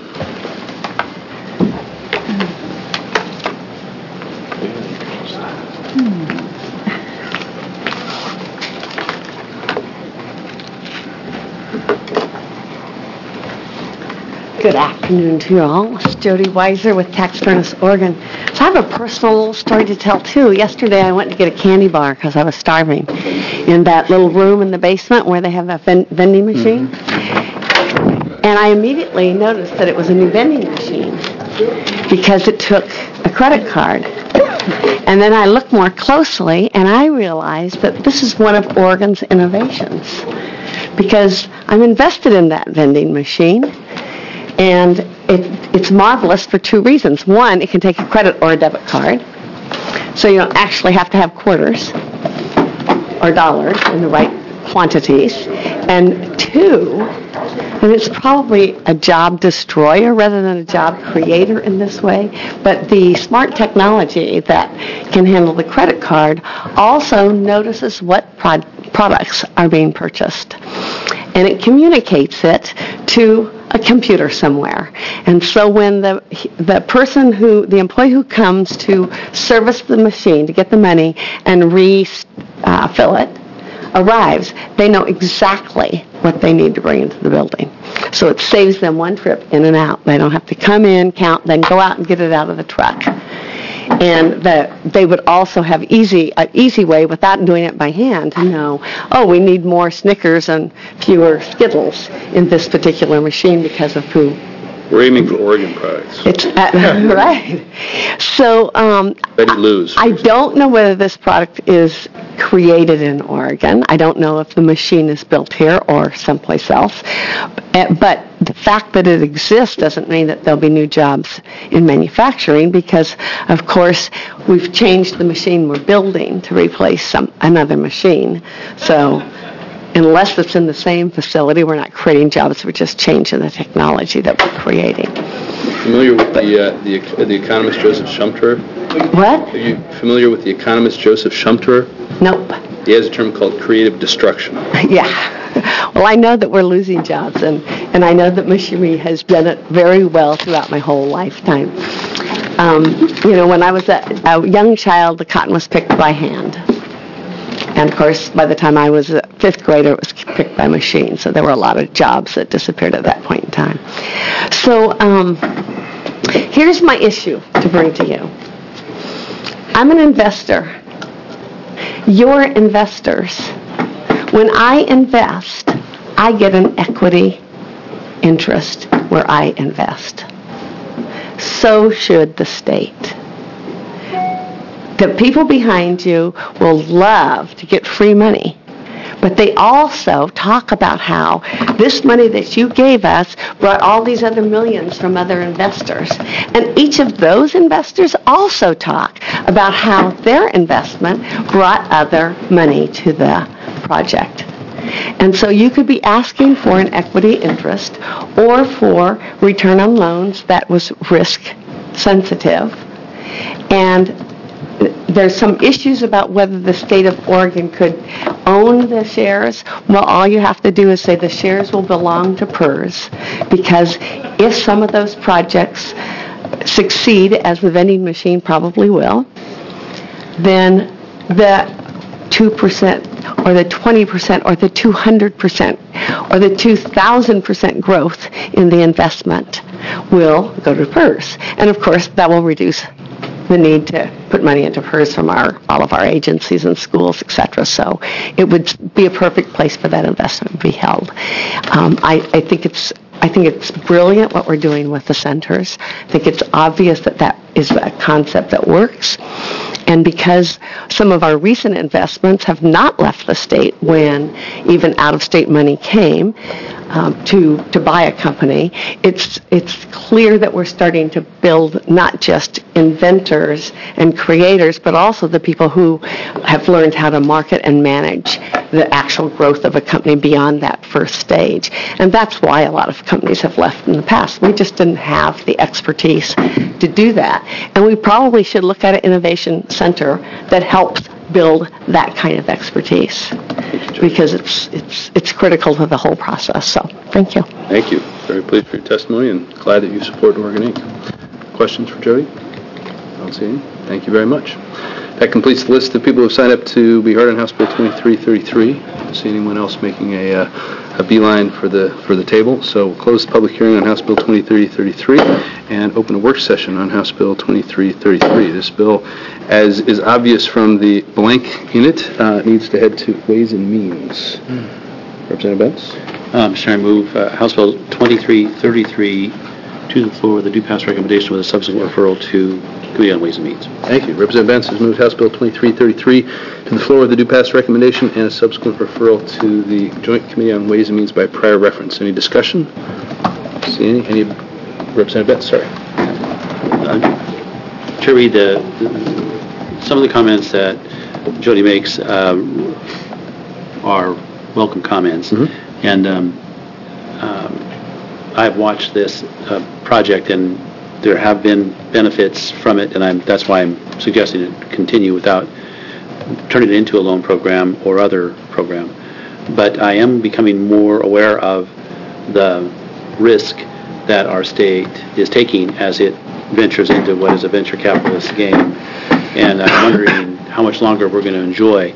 Good afternoon to you all. It's Jody Weiser with Tax Furnace, Oregon. So I have a personal little story to tell, too. Yesterday I went to get a candy bar because I was starving in that little room in the basement where they have a vending machine. And I immediately noticed that it was a new vending machine because it took a credit card. And then I looked more closely and I realized that this is one of Oregon's innovations because I'm invested in that vending machine. And it's marvelous for two reasons. One, it can take a credit or a debit card, so you don't actually have to have quarters or dollars in the right quantities. And two, and it's probably a job destroyer rather than a job creator in this way, but the smart technology that can handle the credit card also notices what products are being purchased. And it communicates it to a computer somewhere. And so when the employee who comes to service the machine to get the money and refill it arrives, they know exactly what they need to bring into the building. So it saves them one trip in and out. They don't have to come in, count, then go out and get it out of the truck. And they would also have an easy way, without doing it by hand, to know, we need more Snickers and fewer Skittles in this particular machine because of who. We're aiming for Oregon products. It's right. So Betty Lou's. I don't know whether this product is created in Oregon. I don't know if the machine is built here or someplace else. But the fact that it exists doesn't mean that there'll be new jobs in manufacturing because, of course, we've changed the machine we're building to replace another machine. So unless it's in the same facility, we're not creating jobs. We're just changing the technology that we're creating. Familiar with the economist Joseph Schumpeter? What? Are you familiar with the economist Joseph Schumpeter? Nope. He has a term called creative destruction. Yeah. Well, I know that we're losing jobs, and I know that machinery has done it very well throughout my whole lifetime. When I was a young child, the cotton was picked by hand. And, of course, by the time I was a fifth grader, it was picked by machine. So there were a lot of jobs that disappeared at that point in time. So here's my issue to bring to you. I'm an investor. You're investors. When I invest, I get an equity interest where I invest. So should the state. The people behind you will love to get free money, but they also talk about how this money that you gave us brought all these other millions from other investors. And each of those investors also talk about how their investment brought other money to the project. And so you could be asking for an equity interest or for return on loans that was risk sensitive. And there's some issues about whether the state of Oregon could own the shares. Well, all you have to do is say the shares will belong to PERS, because if some of those projects succeed, as the vending machine probably will, then the 2% or the 20% or the 200% or the 2,000% growth in the investment will go to PERS. And of course, that will reduce the need to put money into PERS from all of our agencies and schools, etc. So it would be a perfect place for that investment to be held. I think it's brilliant what we're doing with the centers. I think it's obvious that is a concept that works. And because some of our recent investments have not left the state when even out-of-state money came to buy a company, it's clear that we're starting to build not just inventors and creators, but also the people who have learned how to market and manage the actual growth of a company beyond that first stage. And that's why a lot of companies have left in the past. We just didn't have the expertise to do that. And we probably should look at an innovation center that helps build that kind of expertise, because it's critical to the whole process. So, thank you. Thank you. Very pleased for your testimony and glad that you support Oregon Inc. Questions for Jody? I don't see any. Thank you very much. That completes the list of people who have signed up to be heard on House Bill 2333. I don't see anyone else making a beeline for the table. So we'll close the public hearing on House Bill 2333 and open a work session on House Bill 2333. This bill, as is obvious from the blank in it, needs to head to Ways and Means. Representative Betts? Should I move House Bill 2333 to the floor with a due pass recommendation with a subsequent referral to Committee on Ways and Means? Thank you. Representative Betts has moved House Bill 2333 to the floor with a due pass recommendation and a subsequent referral to the Joint Committee on Ways and Means by prior reference. Any discussion? See any? Representative Betts, sorry. Chair Reed, some of the comments that Jody makes are welcome comments. Mm-hmm. And I've watched this project, and there have been benefits from it, and that's why I'm suggesting it continue without turning it into a loan program or other program. But I am becoming more aware of the risk that our state is taking as it ventures into what is a venture capitalist game. And I'm wondering how much longer we're going to enjoy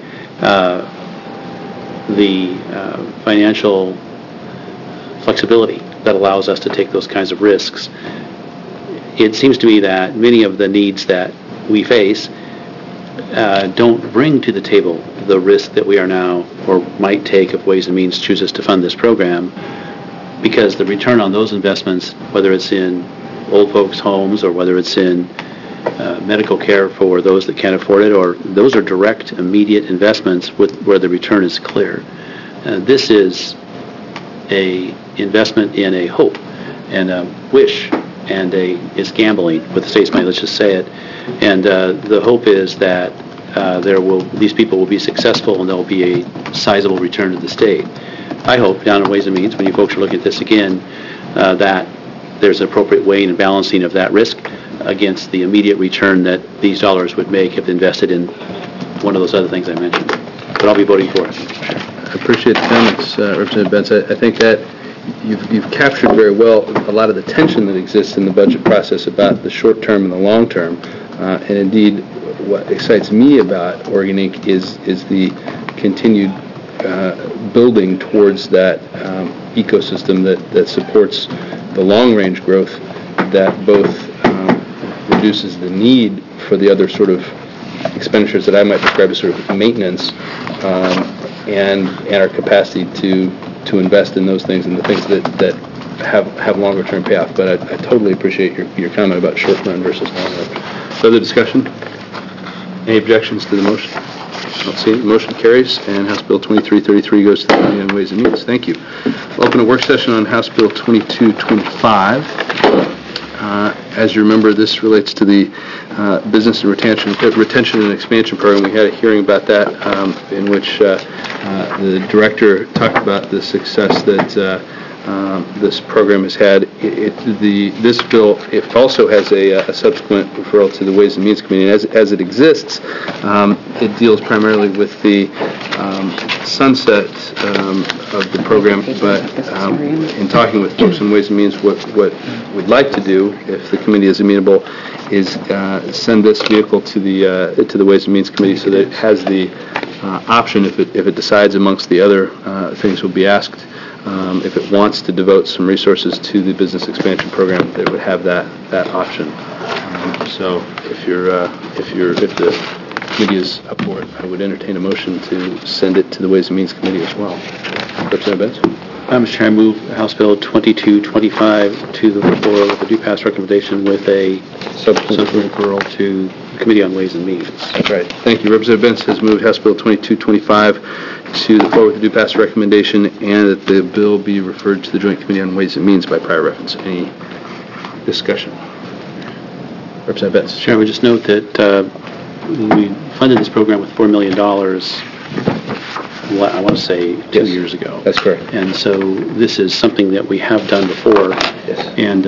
the financial flexibility that allows us to take those kinds of risks. It seems to me that many of the needs that we face don't bring to the table the risk that we are now or might take if Ways and Means chooses to fund this program, because the return on those investments, whether it's in old folks' homes or whether it's in medical care for those that can't afford it, or those are direct, immediate investments where the return is clear. This is a investment in a hope and a wish, and is gambling with the state's money, let's just say it. And the hope is that these people will be successful and there will be a sizable return to the state. I hope down in Ways and Means, when you folks are looking at this again, that there's an appropriate weighing and balancing of that risk against the immediate return that these dollars would make if invested in one of those other things I mentioned. But I'll be voting for it. I appreciate the comments, Representative Benz. I think that you've captured very well a lot of the tension that exists in the budget process about the short term and the long term. And indeed, what excites me about Oregon Inc. is the continued building towards that ecosystem that supports the long-range growth that both reduces the need for the other sort of expenditures that I might describe as sort of maintenance, and our capacity to invest in those things and the things that have longer term payoff. But I totally appreciate your comment about short run versus long run. Further discussion? Any objections to the motion? I don't see it. The motion carries, and House Bill 2333 goes to the Committee on Ways and Means. Thank you. We'll open a work session on House Bill 2225. As you remember, this relates to the Business and Retention and Expansion Program. We had a hearing about that in which the director talked about the success that this program has had. This bill, it also has a subsequent referral to the Ways and Means Committee. As it exists, it deals primarily with the sunset of the program, but in talking with folks in Ways and Means, what we'd like to do, if the committee is amenable, is send this vehicle to the Ways and Means Committee so that it has the option, if it decides amongst the other things will be asked, if it wants to devote some resources to the business expansion program, it would have that option. So if the committee is up for it, I would entertain a motion to send it to the Ways and Means Committee as well. Representative Benz? Mr. Chair, I move House Bill 2225 to the floor with a due pass recommendation with a subsequent referral to the Committee on Ways and Means. That's right. Thank you. Representative Benz has moved House Bill 2225 to the floor with a due pass recommendation, and that the bill be referred to the Joint Committee on Ways and Means by prior reference. Any discussion? Representative Benz. Mr. Chair, I would just note that we funded this program with $4 million, I want to say 2 years ago. That's correct. And so this is something that we have done before. Yes. And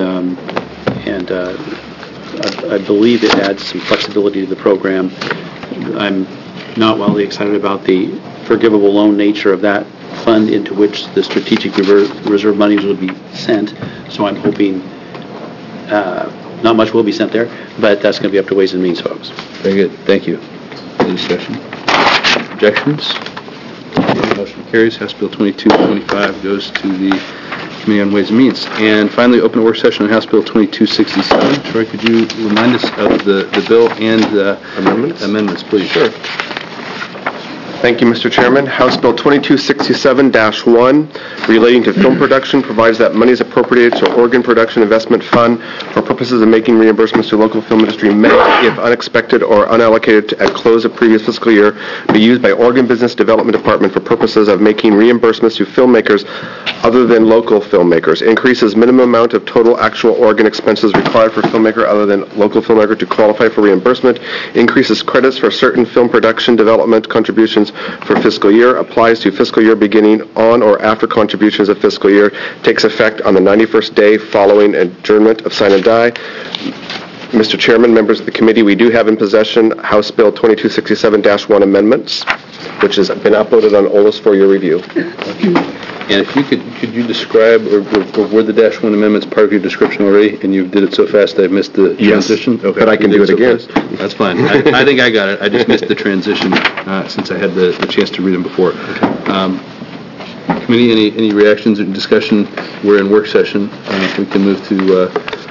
I believe it adds some flexibility to the program. I'm not wildly excited about the forgivable loan nature of that fund into which the strategic reserve monies would be sent. So I'm hoping not much will be sent there, but that's going to be up to Ways and Means folks. Very good. Thank you. Any discussion? Objections? Motion carries. House Bill 2225 goes to the Committee on Ways and Means. And finally, open a work session on House Bill 2267. Troy, could you remind us of the bill and amendments, please? Sure. Thank you, Mr. Chairman. House Bill 2267-1, relating to film production, provides that monies appropriated to Oregon Production Investment Fund for purposes of making reimbursements to local film industry may, if unexpected or unallocated at close of previous fiscal year, be used by Oregon Business Development Department for purposes of making reimbursements to filmmakers other than local filmmakers. Increases minimum amount of total actual Oregon expenses required for filmmaker other than local filmmaker to qualify for reimbursement. Increases credits for certain film production development contributions for fiscal year, applies to fiscal year beginning on or after contributions of fiscal year, takes effect on the 91st day following adjournment of sign and die. Mr. Chairman, members of the committee, we do have in possession House Bill 2267-1 amendments, which has been uploaded on OLS for your review. And if you could you describe, or were the -1 amendments part of your description already, and you did it so fast I missed the transition? Okay. But I can do it again. That's fine. I think I got it. I just missed the transition since I had the chance to read them before. Committee, any reactions or discussion? We're in work session. We can move to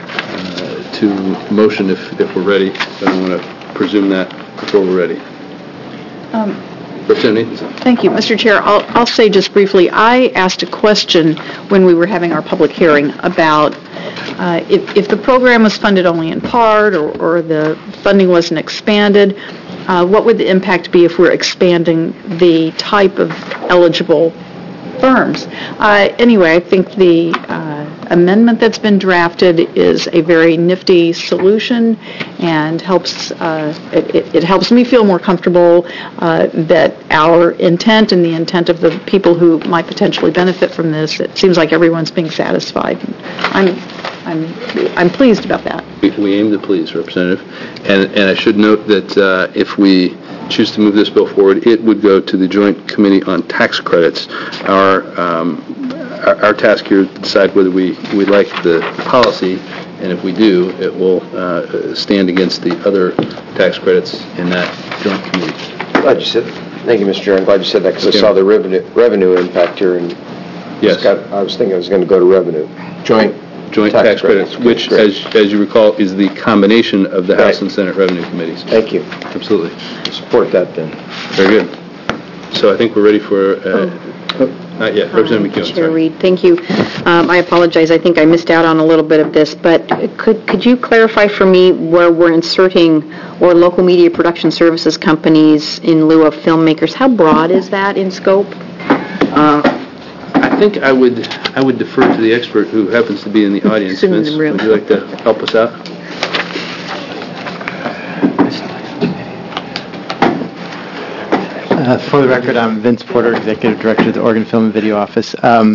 motion if we're ready. I don't want to presume that before we're ready. Thank you, Mr. Chair. I'll say just briefly, I asked a question when we were having our public hearing about if the program was funded only in part or the funding wasn't expanded, what would the impact be if we're expanding the type of eligible firms? Anyway, I think the amendment that's been drafted is a very nifty solution and helps it helps me feel more comfortable that our intent and the intent of the people who might potentially benefit from this, it seems like everyone's being satisfied. I'm I'm pleased about that. We aim to please, Representative. And I should note that if we choose to move this bill forward, it would go to the Joint Committee on Tax Credits. Our task here is to decide whether we like the policy, and if we do, it will stand against the other tax credits in that joint committee. Glad you said. Thank you, Mr. Chair. I'm glad you said that because I saw the revenue impact here, and yes, I was thinking it was going to go to revenue. Joint tax credits, which, as you recall, is the combination of the House and Senate revenue committees. Thank you. Absolutely. Support that then. Very good. So I think we're ready for. Not yet. Representative McKeown. Chair Reed, thank you. I apologize. I think I missed out on a little bit of this, but could you clarify for me where we're inserting or local media production services companies in lieu of filmmakers? How broad is that in scope? I think I would defer to the expert who happens to be in the audience. Vince, would you like to help us out? For the record, I'm Vince Porter, Executive Director of the Oregon Film and Video Office.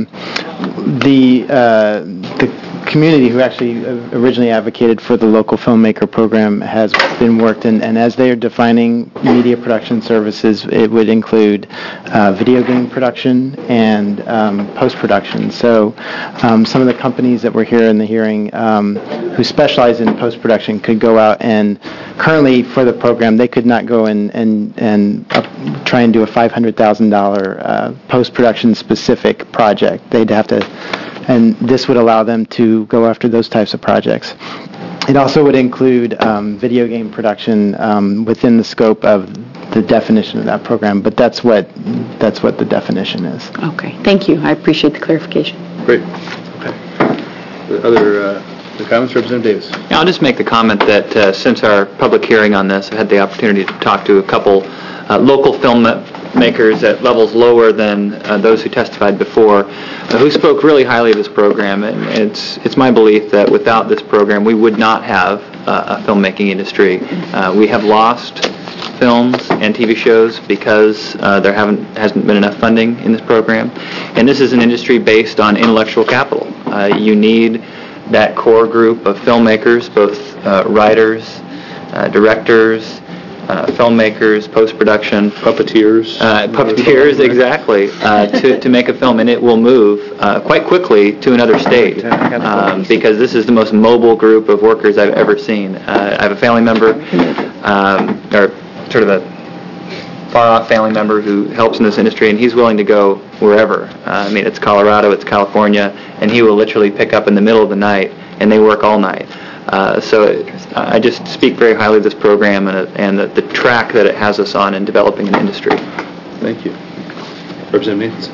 The community who actually originally advocated for the local filmmaker program has been worked in, and as they are defining media production services, it would include video game production and post-production. So some of the companies that were here in the hearing who specialize in post-production could go out and currently for the program they could not go and try and do a $500,000 post-production specific project. They'd have to, and this would allow them to go after those types of projects. It also would include video game production within the scope of the definition of that program, but that's what the definition is. Okay, thank you. I appreciate the clarification. Great. Okay. Other comments, Representative Davis? Yeah, I'll just make the comment that since our public hearing on this, I had the opportunity to talk to a couple local filmmakers at levels lower than those who testified before, who spoke really highly of this program. And it's my belief that without this program, we would not have a filmmaking industry. We have lost films and TV shows because there hasn't been enough funding in this program. And this is an industry based on intellectual capital. You need that core group of filmmakers, both writers, directors, filmmakers, post-production. Puppeteers. Puppeteers, exactly, to make a film. And it will move quite quickly to another state because this is the most mobile group of workers I've ever seen. I have a family member, or sort of a far-off family member who helps in this industry, and he's willing to go wherever. I mean, it's Colorado, it's California, and he will literally pick up in the middle of the night, and they work all night. So I just speak very highly of this program and the track that it has us on in developing an industry. Thank you. Representative Nathanson.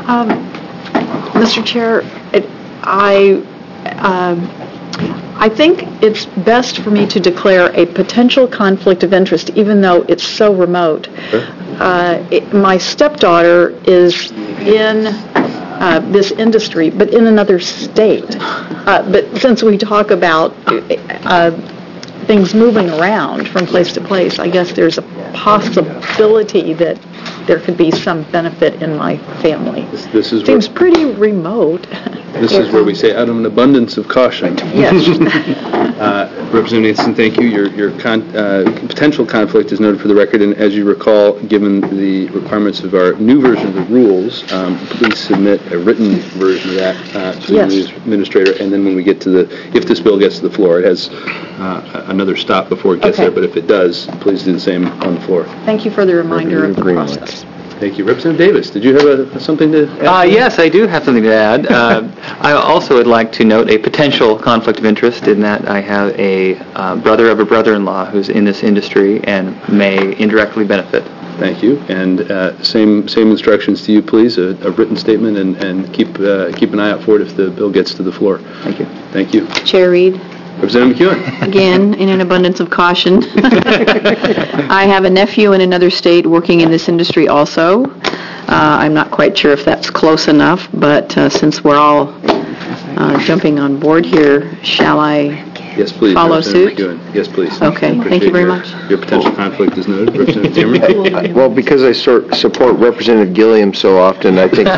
Mr. Chair, I think it's best for me to declare a potential conflict of interest, even though it's so remote. My stepdaughter is in this industry, but in another state. But since we talk about things moving around from place to place, I guess there's a possibility that there could be some benefit in my family. This is seems pretty remote. This is where we say, out of an abundance of caution. Yes. Representative Nathanson, thank you. Your potential conflict is noted for the record, and as you recall, given the requirements of our new version of the rules, please submit a written version of that to the news administrator, and then when we get to if this bill gets to the floor, it has another stop before it gets there, but if it does, please do the same on the floor. Thank you for the reminder of the process. Thank you. Representative Davis, did you have something to add? Yes, I do have something to add. I also would like to note a potential conflict of interest in that I have a brother of a brother-in-law who's in this industry and may indirectly benefit. Thank you. And same instructions to you, please, a written statement, and keep an eye out for it if the bill gets to the floor. Thank you. Thank you. Chair Reed. Representative McKeown. Again, in an abundance of caution. I have a nephew in another state working in this industry also. I'm not quite sure if that's close enough, but since we're all jumping on board here, shall I Yes, please. follow Representative suit? McEwen. Yes, please. Okay, thank you Appreciate very your- much. Your potential conflict is noted. Representative Zimmerman? Well, because I support Representative Gilliam so often, I think...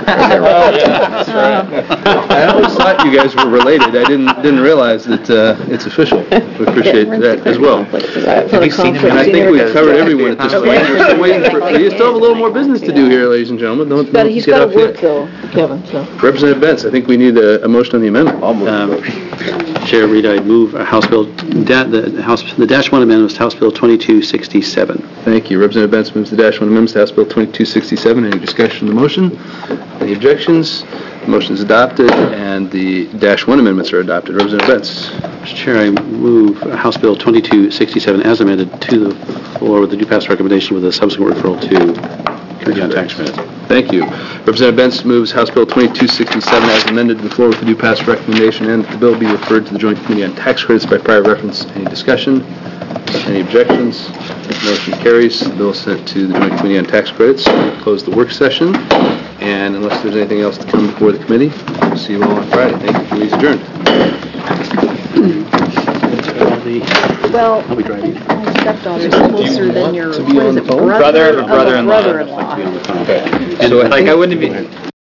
I always thought you guys were related. I didn't realize that it's official. We appreciate that as well. Have you seen him? And I think we've covered everyone at this point. We're still waiting for, you still have a little more business to do here, ladies and gentlemen. Don't He's get got off to work yet. though, Kevin, so. Representative Benz, I think we need a motion on the amendment. Chair Reed, I move House Bill, the Dash 1 amendment was House Bill 2267. Thank you. Representative Benz moves the Dash 1 amendments to House Bill 2267. Any discussion on the motion? Any objections? The motion is adopted, and the Dash 1 amendments are adopted. Representative Benz. Mr. Chair, I move House Bill 2267 as amended to the floor with the due pass recommendation with a subsequent referral to Committee on Tax Credits. Thank you. Representative Benz moves House Bill 2267 as amended to the floor with the due pass recommendation, and the bill be referred to the Joint Committee on Tax Credits by prior reference. Any discussion? Any objections? Motion carries. The bill is sent to the Joint Committee on Tax Credits. We'll close the work session, and unless there's anything else to come before the committee, we'll see you all on Friday. Thank you. Please adjourn. Well, my stepdaughter's closer than your, what is it, Brother or brother-in-law? brother-in-law. Brother-in-law. So, like, I wouldn't be...